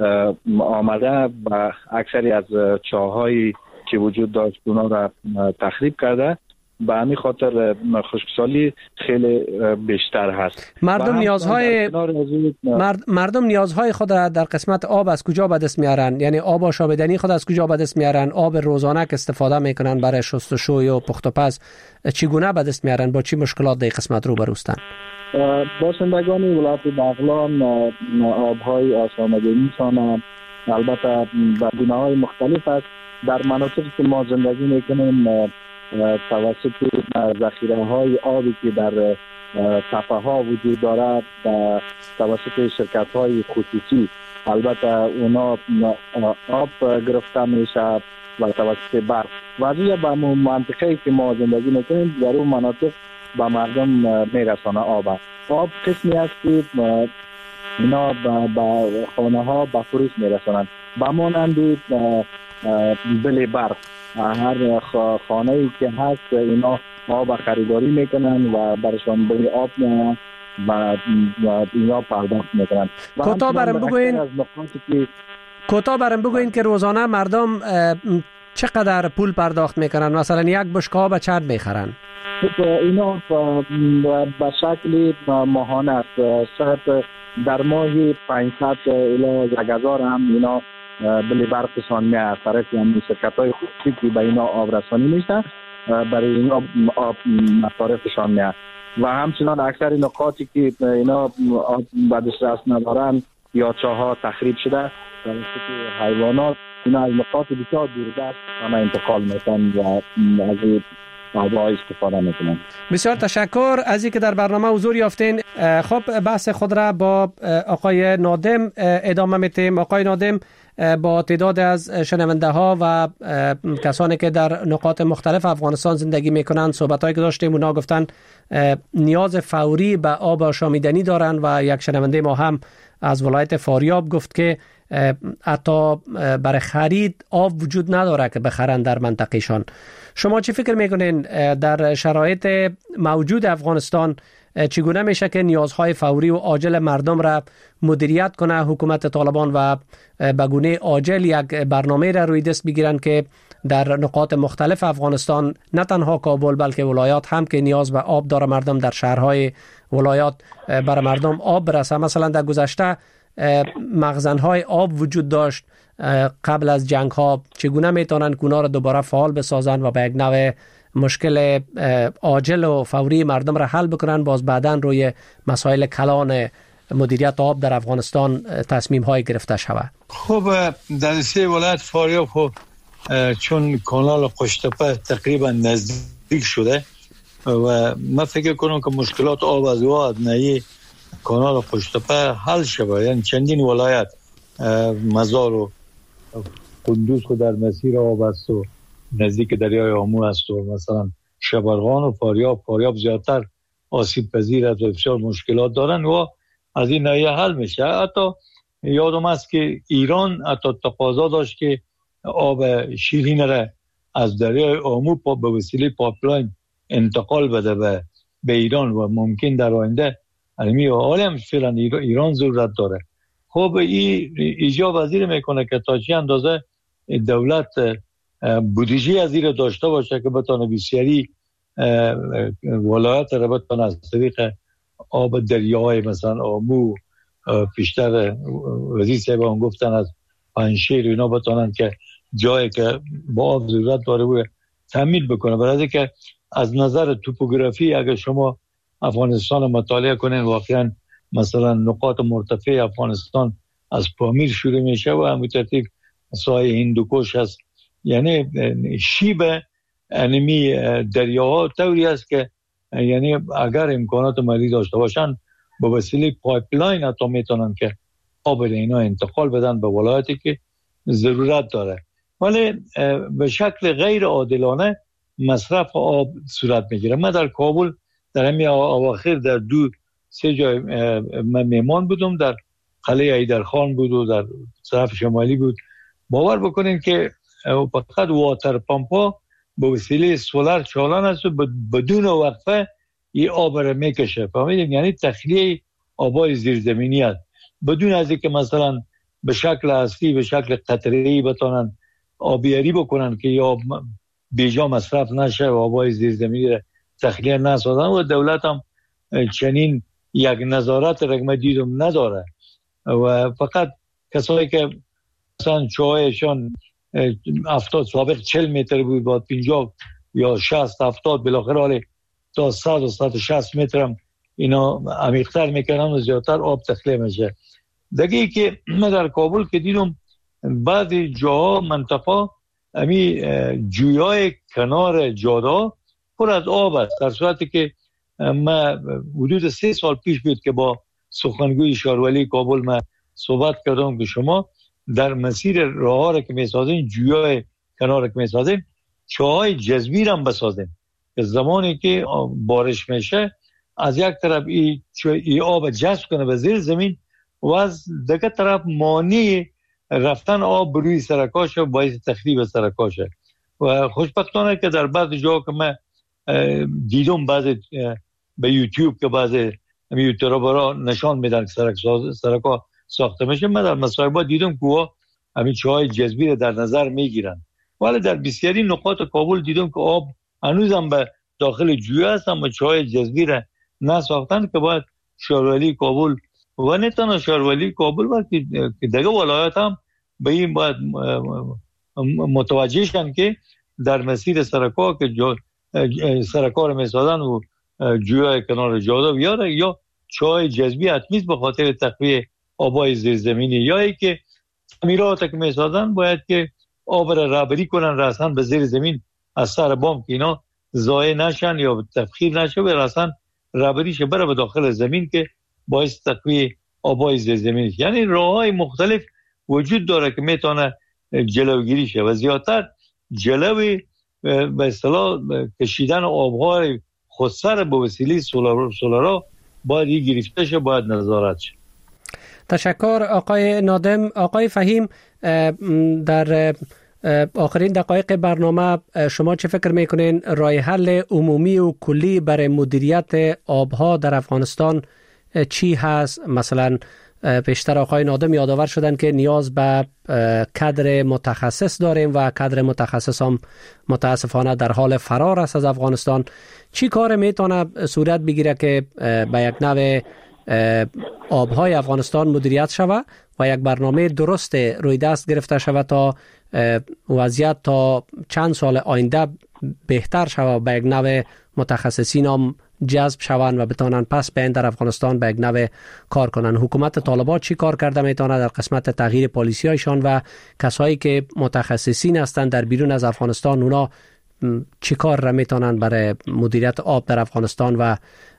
آمده و اکثری از چاهایی که وجود داشت اونا را تخریب کرده. به همین خاطر خشکسالی خیلی بیشتر هست. مردم نیازهای مرد... مردم نیازهای خود را در قسمت آب از کجا به دست میارن؟ یعنی آب آشامیدنی خود از کجا به دست میارن؟ آب روزانه که استفاده میکنن برای شستشوی و پخت و پز چگونه به دست میارن؟ با چی مشکلات در قسمت رو بروستن؟ باشندگان ولایت بغلان آبهای آشامیدنی شان البته به گونه‌های مختلف است. در مناطقی که ما زندگی میکنیم توسط ذخیره های آبی که در تپه ها وجود دارد و توسط شرکت های خصوصی البته اونا آب گرفته میشه و توسط برق وضعیت به منطقه که ما زندگی میکنیم در اون مناطق به مردم میرسانه. آب آب قسمی است که اینا به خانه ها به فروش میرسانند به مانند بل برق. هر خانه‌ای که هست اینا آب خریداری میکنن و برشان بلی آب میان و اینا پرداخت میکنن. کوتاه برام بگوین کوتاه برام بگوین که روزانه مردم چقدر پول پرداخت میکنن؟ مثلا یک بشکه آب چند میخرن؟ اینا به شکل ماهانه است. شاید در ماهی پانصد الی یک هزار هم اینا بلی برقشان میاد. طرف یعنی شرکت های خصوصی که به اینا آب رسانی میشه برای اینا آب مصارفشان میاد و همچنان اکثر نقاطی که اینا آب به دسترس ندارن یا چاها تخریب شده توسط حیوانات اینا از نقاط بسیار دوردست همه انتقال میکنن و از این آبها استفاده میکنن. بسیار تشکر از اینکه در برنامه حضور یافتین. خب بحث خود را با آقای نادم ادامه میتیم. آقای نادم، با تعداد از شنونده ها و کسانی که در نقاط مختلف افغانستان زندگی میکنن صحبتایی که داشتیم، اونا گفتن نیاز فوری به آب آشامیدنی دارن و یک شنونده ما هم از ولایت فاریاب گفت که حتی برای خرید آب وجود نداره که بخرن در منطقهشان. شما چی فکر میکنین در شرایط موجود افغانستان چگونه میشه که نیازهای فوری و عاجل مردم را مدیریت کنه حکومت طالبان و به گونه عاجل یک برنامه را روی دست بگیرن که در نقاط مختلف افغانستان نه تنها کابل بلکه ولایات هم که نیاز به آب داره مردم در شهرهای ولایات برای مردم آب برسه؟ مثلا در گذشته مخزن‌های آب وجود داشت قبل از جنگ ها، چگونه میتونن اونا را دوباره فعال بسازن و به یک نوع مشکل عاجل و فوری مردم را حل بکنن، باز بعداً روی مسائل کلان مدیریت آب در افغانستان تصمیم های گرفته شود؟ خب در سه ولایت فاریاب خب چون کانال قشتپه تقریبا نزدیک شده و من فکر کنم که مشکلات آب از وادنهی کانال قشتپه حل شود. یعنی چندین ولایت مزار و قندوز خود در مسیر آب است و نزدیک دریای آمو است و مثلا شبرغان و فاریاب فاریاب زیادتر آسیب پذیر است و بسیار مشکلات دارن و از این ناحیه حل میشه. حتی یادم است که ایران حتی تقاضا داشت که آب شیرین را از دریای آمو به وسیله پایپلاین انتقال بده به به ایران و ممکن در آینده علمی و حالی هم فعلا ایران ضرورت داره. خب این ایجاب وزیر میکنه که تا چه اندازه دولت بودجه از این داشته باشه که بتونه بسیاری ولایت را بتونه از طریق آب دریای مثلا آمو پیشتر وزیر صاحب هم گفتن از پنشیر اینا بتونن که جایی که با آب ضرورت داره بود تامین بکنه. برای که از نظر توپوگرافی اگر شما افغانستان مطالعه کنین واقعا مثلا نقاط مرتفع افغانستان از پامیر شروع میشه و همین ترتیب ساحل هندوکش هست. یعنی شیب انمی دریاها طوری است که یعنی اگر امکانات مالی داشته باشن با وسیله پایپلاین حتی میتونن که آب اینا انتقال بدن به ولایتی که ضرورت داره. ولی به شکل غیر عادلانه مصرف آب صورت میگیره. من در کابل در همین اواخر در دو سه جای من میمان بودم، در قلعه ایدرخان بود و در طرف شمالی بود. باور بکنین که فقط واتر پمپا به وسیله سولار چالان است و بدون وقفه این آب را میکشه. فهمیدین؟ یعنی تخلیه آبای زیرزمینی است بدون از اینکه مثلا به شکل اصلی به شکل قطره‌ای بتونن آبیاری بکنن که یا بیجا مصرف نشه و آبای زیرزمینی را تخلیه نسازن. و دولت هم چنین یک نظارت رقم دیدم نداره و فقط کسایی که مثلا چاهایشان افتاد سابق چل متر بود بعد پنجاه یا شصت افتاد بالاخره حالی تا صد و صد و شصت متر هم اینا عمیق‌تر میکنن و زیادتر آب تخلیه میشه. دیگه ای که من در کابل که دیدم بعضی جاها منطقه امی جویای کنار جاده پر از آب است، در صورتی که من حدود سه سال پیش بود که با سخنگوی شهرولی کابل من صحبت کردم که شما در مسیر راه را که میسازین جویای کنار که میسازین چاهای جذبی را هم بسازین که زمانی که بارش میشه از یک طرف ای, ای آب جذب کنه به زیر زمین و از دیگه طرف مانع رفتن آب روی سرکاش و باعث تخریب سرکاش. و خوشبختانه که در بعض جاها که من دیدم بعضی به یوتیوب که بعضی یوتیوبرها نشان میدن که سرک سرکا ساخته میشه، من در مصاحبه دیدم که همین چاهای جذبی رو در نظر میگیرن. ولی در بسیاری نقاط کابل دیدم که آب هنوزم به داخل جویه هست اما چاهای جذبی رو نساختن که باید شهرولی کابل و نه تنها شهرولی کابل بلکه دیگه ولایات هم به این باید متوجه شن که در مسیر سرکا که سرکا رو میسازن و جویه کنار جاده بیاره یا چای جذبی حتمیست به خاطر تقویه آبای زیرزمینی یا ای که تعمیرات که میسازن باید که آب را رهبری کنن رسن به زیر زمین از سر بام که اینا ضایع نشن یا تبخیر نشه و رسن رهبریش بره به داخل زمین که باعث تقویه آبای زیرزمینی. یعنی راههای مختلف وجود داره که میتونه جلوگیری شه و زیادتر جلوی به اصطلاح کشیدن آبهای خودسر به وسیله سولار سولارا باید گرفته شه، باید نظارت شه. تشکر آقای نادم. آقای فهیم، در آخرین دقایق برنامه شما چه فکر میکنین راه حل عمومی و کلی برای مدیریت آبها در افغانستان چی هست؟ مثلا پیشتر آقای نادم یادآور شدن که نیاز به کادر متخصص داریم و کادر متخصص هم متاسفانه در حال فرار است از افغانستان. چی کار میتونه صورت بگیره که به یک نوع آبهای افغانستان مدیریت شود و یک برنامه درست روی دست گرفته شود تا وضعیت تا چند سال آینده بهتر شود، به یک نوع متخصصین هم جذب شوند و بتانن پس بیاین در افغانستان به یک نوع کار کنن؟ حکومت طالبان چی کار کرده میتونه در قسمت تغییر پالیسی هایشان و کسایی که متخصصین هستند در بیرون از افغانستان اونا چی کار را میتونن برای مدیریت آب در افغانستان و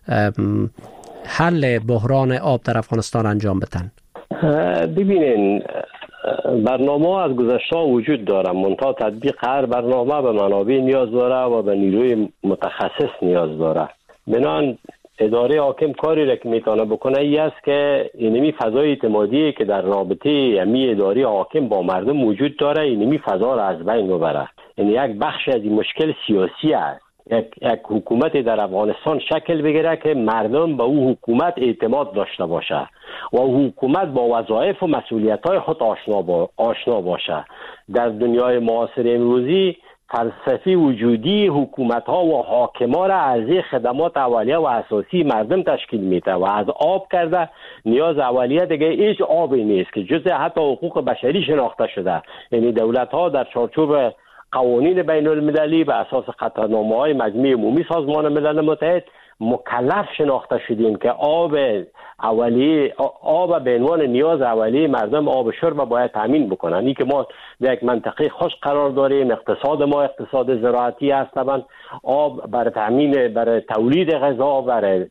حل بحران آب در افغانستان انجام بدن؟ ببینین برنامه از گذشته وجود داره، منتها تطبیق هر برنامه به منابع نیاز داره و به نیروی متخصص نیاز داره. بنان اداره حاکم کاری را که میتونه بکنه ای است که اینمی فضای اعتمادی که در رابطه امی اداره حاکم با مردم وجود داره اینمی فضا را از بین ببره. این یک بخش از این مشکل سیاسی است. یک, یک حکومت در افغانستان شکل بگیره که مردم به او حکومت اعتماد داشته باشه و حکومت با وظایف و مسئولیت‌های خود آشنا, با آشنا باشه. در دنیای معاصر امروزی فلسفه وجودی حکومت‌ها و حاکم‌ها را از خدمات اولیه و اساسی مردم تشکیل میده و از آب کرده نیاز اولیه دیگه هیچ آبی نیست که جزء حتی حقوق بشری شناخته شده. یعنی دولت‌ها در چارچوب قوانین بین المللی به اساس قطعنامه‌های مجمع عمومی سازمان ملل متحد مکلف شناخته شدیم که آب اولیه آب به عنوان نیاز اولیه مردم آب شرب باید تامین بکنن. این که ما در یک منطقه خوش قرار داریم، اقتصاد ما اقتصاد زراعتی است، آب برای تامین برای تولید غذا، برای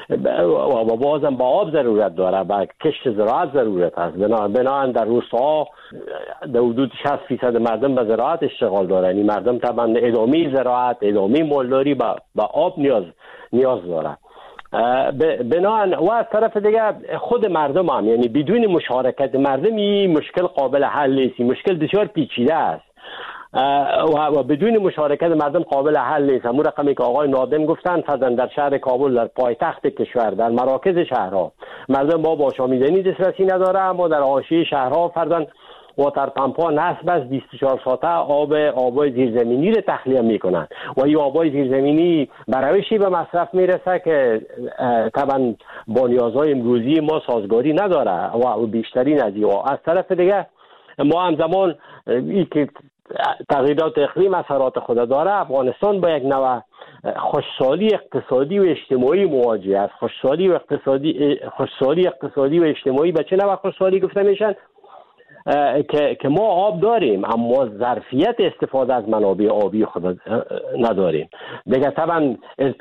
و بازم با آب ضرورت داره، با کشت زراعت ضرورت هست. بنابراین در روستاها در حدود شصت فیصد مردم به زراعت اشتغال دارن. این مردم طبعا ادامه زراعت، ادامه مالداری با با آب نیاز نیاز داره. بنابراین و از طرف دیگه خود مردم هم، یعنی بدون مشارکت مردم این مشکل قابل حل نیست. مشکل بسیار پیچیده است و بدون مشارکت مردم قابل حل نیست. همون رقمی که آقای نادم گفتن، فرضاً در شهر کابل، در پایتخت کشور، در مراکز شهرها مردم با آشامیدنی دسترسی نداره، اما در حاشیه شهرها فرضاً واتر پمپ‌ها نصب است بیست و چهار ساعته آب آبای زیرزمینی رو تخلیه میکنن و این آبای زیرزمینی به روشی به مصرف میرسه که طبعا با نیازهای امروزی ما سازگاری نداره و بیشترین از این. از طرف دیگه ما همزمان این که تغییرات اقلیم اثرات خود داره، افغانستان با یک نوع خوشحالی اقتصادی و اجتماعی مواجه است. خوشحالی و اقتصادی خوشحالی اقتصادی و اجتماعی به چه نوع خوشحالی گفته میشن؟ که که ما آب داریم اما ظرفیت استفاده از منابع آبی خود نداریم دیگه. طبعا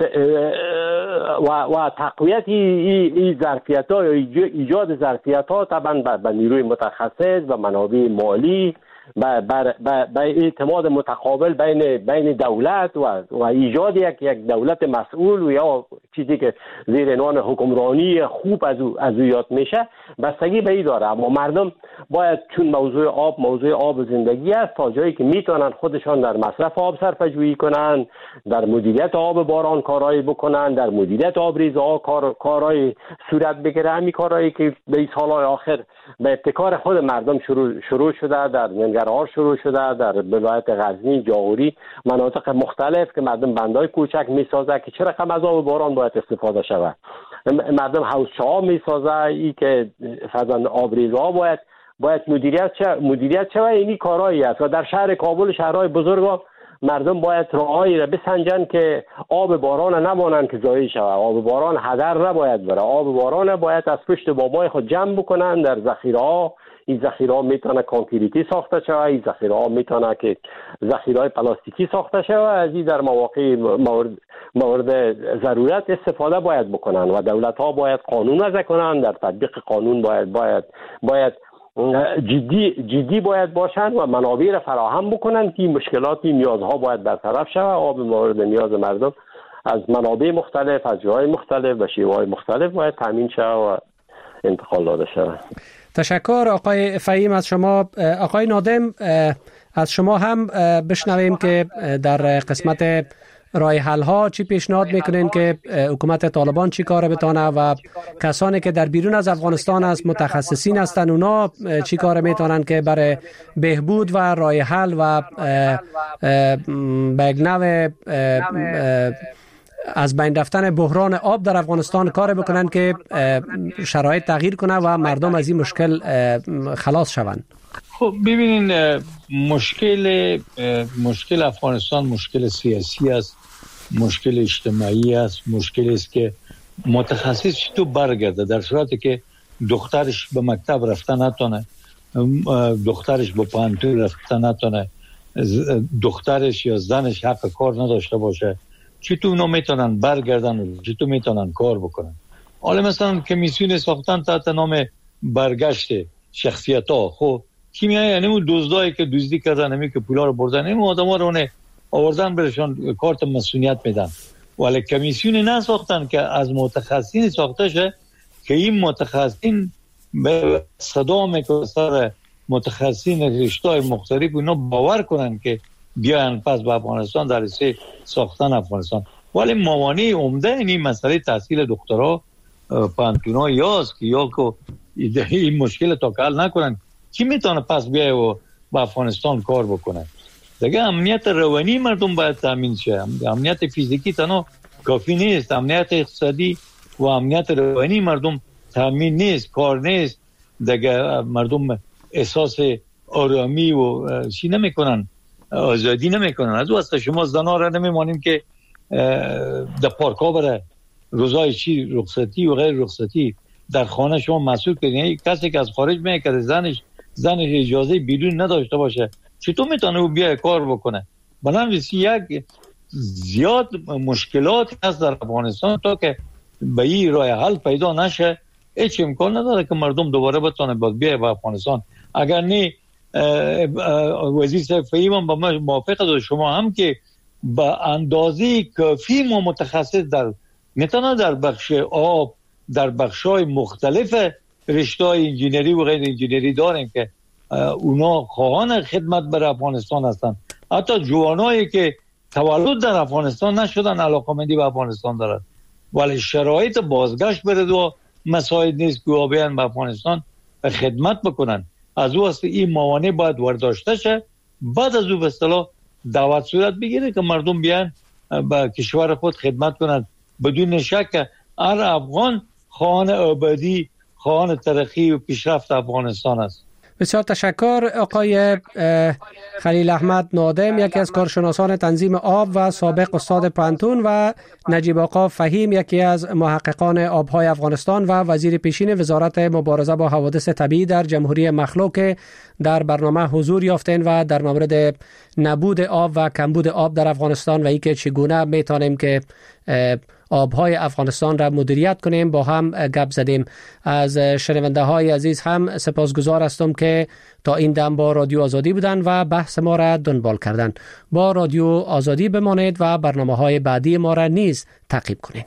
و و تقویت این ظرفیت ها یا ایجاد ظرفیت ها طبعا به نیروی متخصص و منابع مالی با با اعتماد متقابل بین بین دولت و و ایجاد یک یک دولت مسئول و یا چیزی که زیر عنوان حکمرانی خوب از او از او یاد میشه بستگی به این داره. اما مردم باید، چون موضوع آب موضوع آب و زندگی است، تا جایی که میتونن خودشان در مصرف آب صرفه‌جویی کنن، در مدیریت آب باران کارایی بکنن، در مدیریت آبریزها کار کارایی صورت بگیره. همین کارایی که به این سالهای آخر به ابتکار خود مردم شروع شروع شده، در ننگرهار شروع شده، در ولایت غزنی، جاغوری، مناطق مختلف که مردم بندای کوچک میسازه که چه رقم از آب باران باید استفاده شود. مردم حوضچه‌ها میسازه، ای که فرضاً آبریزها باید باید مدیریت چه مدیریت چه و اینی کارایی است. و در شهر کابل، شهرهای بزرگ، مردم باید راههایی را بسنجن که آب باران نمانند که ضایع شود. آب باران هدر نباید بره. آب باران باید از پشت بابای خود جمع بکنن در ذخیره‌ها. این ذخیره‌ها میتونه کانکریتی ساخته شود، این ذخیره‌ها میتونه که ذخیره‌های پلاستیکی ساخته شود. از این در مواقع مورد مورد ضرورت استفاده باید بکنن و دولت‌ها باید قانون وضع کنن. در تطبیق قانون باید باید باید جدی جدی باید باشن و منابع را فراهم بکنن که مشکلات نیازها باید برطرف شود. آب مورد نیاز مردم از منابع مختلف، از جاهای مختلف و شیوه‌های مختلف باید تامین شود و انتقال داده شود. تشکر آقای فهیم از شما. آقای نادم، از شما هم بشنویم که در قسمت راه حل ها چی پیشنهاد میکنین که حکومت طالبان چی کار بتونه و کسانی که در بیرون از افغانستان از متخصصین هستن اونا چی کار میتونن که برای بهبود و راه حل و به یک نوع از بین رفتن بحران آب در افغانستان کار بکنن که شرایط تغییر کنه و مردم از این مشکل خلاص شوند. خب ببینین، مشکل مشکل افغانستان مشکل سیاسی است، مشکل اجتماعی است، مشکل است که متخصص تو برگرده در صورتی که دخترش به مکتب رفتن نتونه، دخترش به پانتون رفتن نتونه، دخترش یا زنش حق کار نداشته باشه، چطور اونا میتونن برگردن و چطور میتونن کار بکنن. حالا مثلا کمیسیون ساختن تحت نام برگشت شخصیت ها. خب کیمیایی یعنی اون دزدایی که دزدی کردن، همی که پولا رو بردن، این آدم ها رو اونه آوردن برشان کارت مسئولیت میدن. ولی کمیسیون نساختن که از متخصصین ساخته شه که این متخصصین به صدا میکنه سر متخصصین رشته‌های مختلف اینا باور کنن که بیان پس به افغانستان در سه ساختن افغانستان. ولی موانع عمده این مسئله تحصیل دخترها پانتونا یاست که یا که این مشکل تا حل نکنن، کی میتونه پس بیای و با افغانستان کار بکنه؟ دیگه امنیت روانی مردم باید تامین شه. امنیت فیزیکی تنها کافی نیست، امنیت اقتصادی و امنیت روانی مردم تامین نیست، کار نیست. دیگه مردم احساس آرامی و چی نمیکنن، آزادی نمیکنن. از واسه شما زنا را نمیمانیم که در پارک ها بره روزای چی رخصتی و غیر رخصتی در خانه شما مسئول کنید. یعنی کسی که از خارج میاد زنش زنش اجازه بیرون نداشته باشه چطور میتونه او بیای کار بکنه؟ بنابراین یک زیاد مشکلات هست در افغانستان تا که به این راه حل پیدا نشه هیچ امکان نداره که مردم دوباره بتونه باز بیای به افغانستان. اگر نه وزیر صاحب فهیم با ما موافق است، شما هم که به اندازه کافی ما متخصص در میتونه در بخش آب در بخش‌های مختلف رشته‌های انجینری و غیر انجینری داریم که اونا خواهان خدمت برای افغانستان هستند. حتی جوانایی که تولد در افغانستان نشدن علاقه‌مندی به افغانستان دارند، ولی شرایط بازگشت برد و مساعد نیست که بیان به افغانستان خدمت بکنن. از او است این موانع باید ورداشته شه. بعد از او به اصطلاح دعوت صورت بگیره که مردم بیان به کشور خود خدمت کنند. بدون شک هر افغان خواهان آبادی، خواهان ترقی و پیشرفت افغانستان است. بسیار تشکر آقای خلیل احمد نادم، یکی از کارشناسان تنظیم آب و سابق استاد پانتون، و نجیب آقا فهیم، یکی از محققان آبهای افغانستان و وزیر پیشین وزارت مبارزه با حوادث طبیعی در جمهوری مخلوع که در برنامه حضور یافتین و در مورد نبود آب و کمبود آب در افغانستان و اینکه چگونه میتونیم که آبهای افغانستان را مدیریت کنیم با هم گپ زدیم. از شنونده های عزیز هم سپاسگزار هستم که تا این دم با رادیو آزادی بودن و بحث ما را دنبال کردن. با رادیو آزادی بمانید و برنامه های بعدی ما را نیز تعقیب کنید.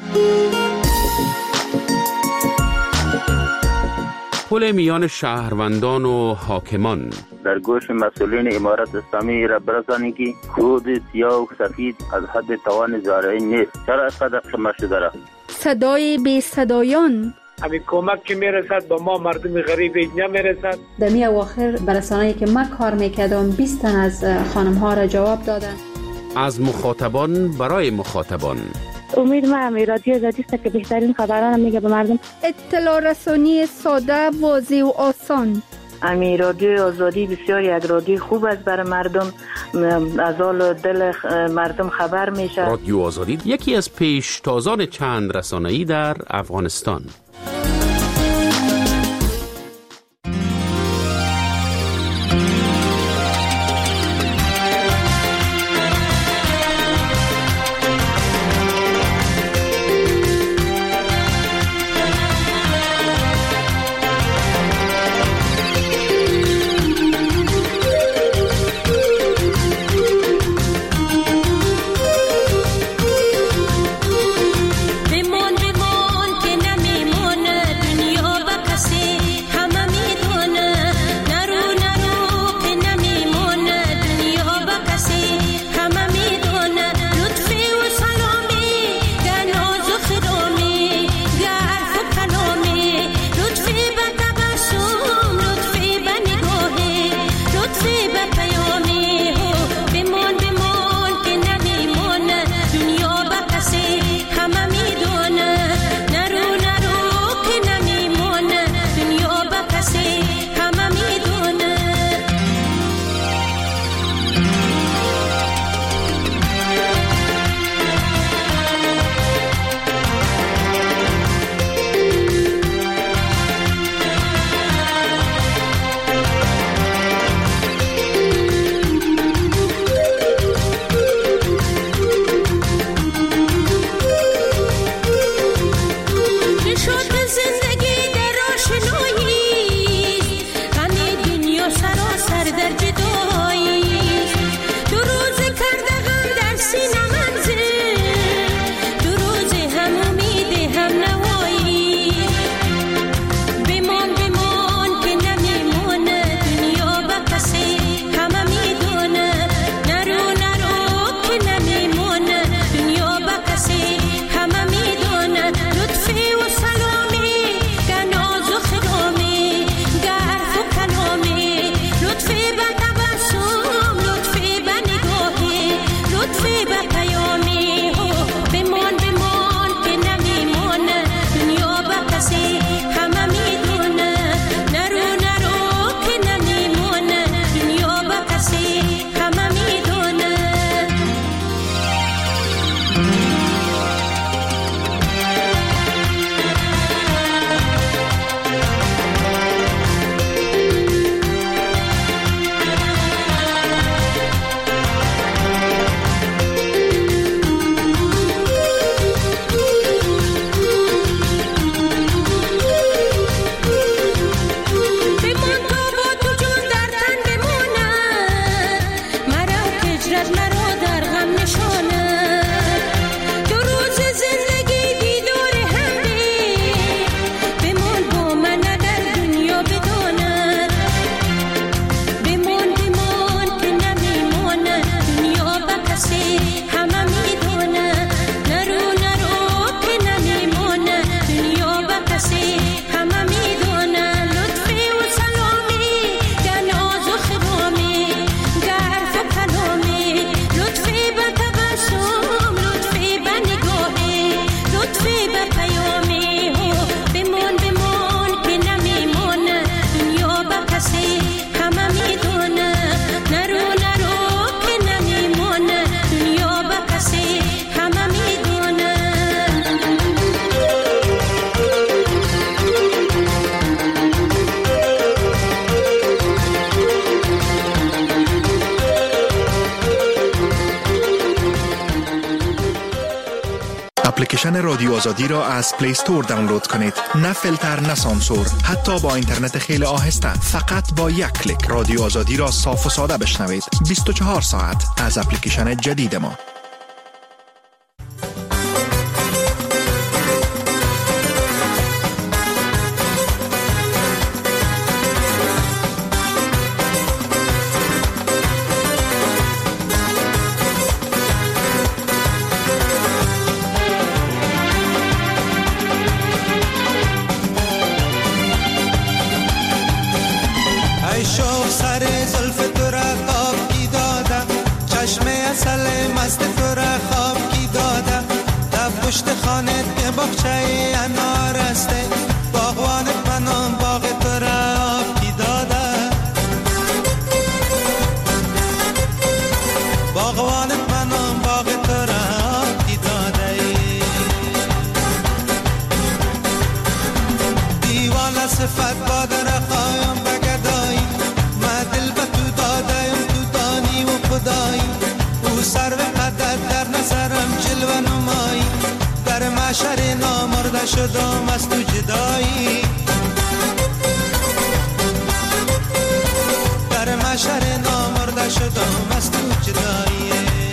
پل میان شهروندان و حاکمان در گوش مسئولین امارت اسلامی را برسانید که خود سیاه و سفید از حد توان زارعی نیست. چرا اینقدر شما شده را؟ صدای بی صدایان، همین کمک که میرسد با ما مردم غریب نمیرسد. در می اواخر برسانه‌ای که من کار میکردم بیست تن از خانم ها را جواب دادن. از مخاطبان برای مخاطبان. امید ما همی رادیو آزادی است که بهترین خبران میگه به مردم. اطلاع رسانی ساده، واضح و آسان. امی رادیو آزادی بسیار یک رادیو خوب است برای مردم، از حال دل مردم خبر میشه. رادیو آزادی یکی از پیشتازان چند رسانه‌ای در افغانستان. بمون بمون که نمیمون اپلیکیشن رادیو آزادی را از پلی استور دانلود کنید. نه فیلتر نه سانسور، حتی با اینترنت خیلی آهسته. فقط با یک کلیک رادیو آزادی را صاف و ساده بشنوید. بیست و چهار ساعت از اپلیکیشن جدید ما. شدم از تو جدایی، در محشر نامرده شدم از تو جدایی.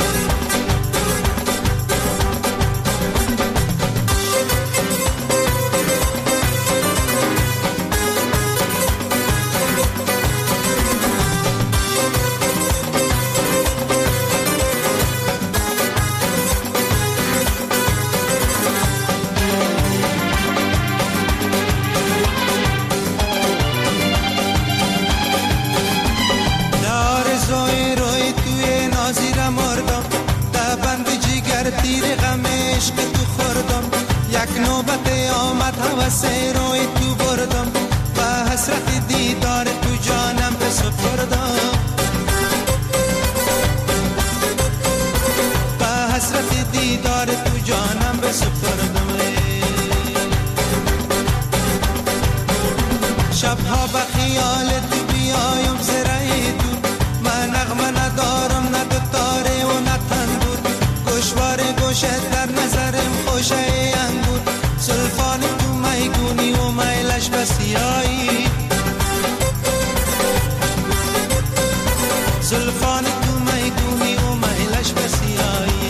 واسه روی تو بردم و حسرت دیدار تو جانم به سپردم، و حسرت دیدار تو جانم به سپردم. شبها به خیال تو بیایم زرعی تو، من نغمه ندارم نه دوتاره و نه تنبور، گوشوار گوشت در نظرم خوشه انگور، زلفان تو میگونی و میلش بسیایی، زلفان تو میگونی و میلش بسیایی.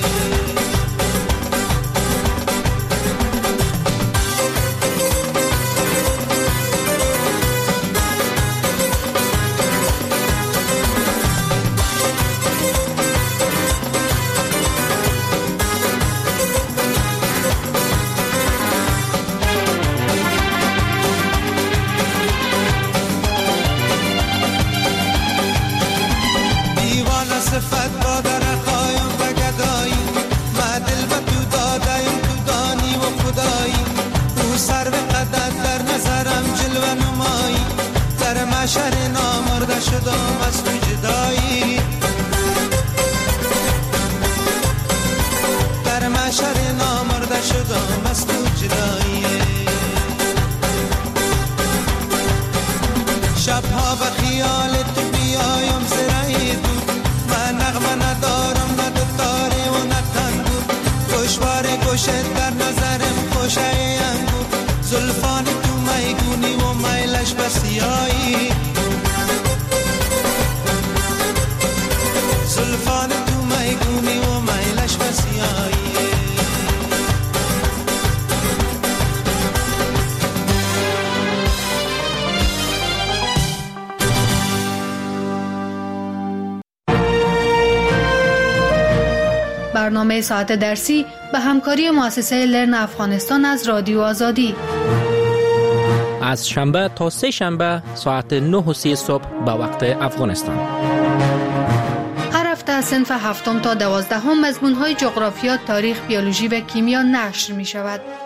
محشر نامرده شدم از تو جدایی، در محشر نامرده شدم از تو جدایی. شبها به خیال تو بیایم زرعی دو، من نغمه ندارم نه دوتاره و نه تنبور، گوشوار گوشت در نظرم خوشه انگور، زلفان تو میگونی و میلش بسیایی، زلفان تو میگونی و میلش بسیایی. برنامه ساعت درسی به همکاری مؤسسه لرن افغانستان از رادیو آزادی، از شنبه تا سه شنبه ساعت نه و سی صبح به وقت افغانستان. هر هفته از صنف هفتم تا دوازدهم مضمون‌های جغرافیا، تاریخ، بیولوژی و کیمیا نشر می شود.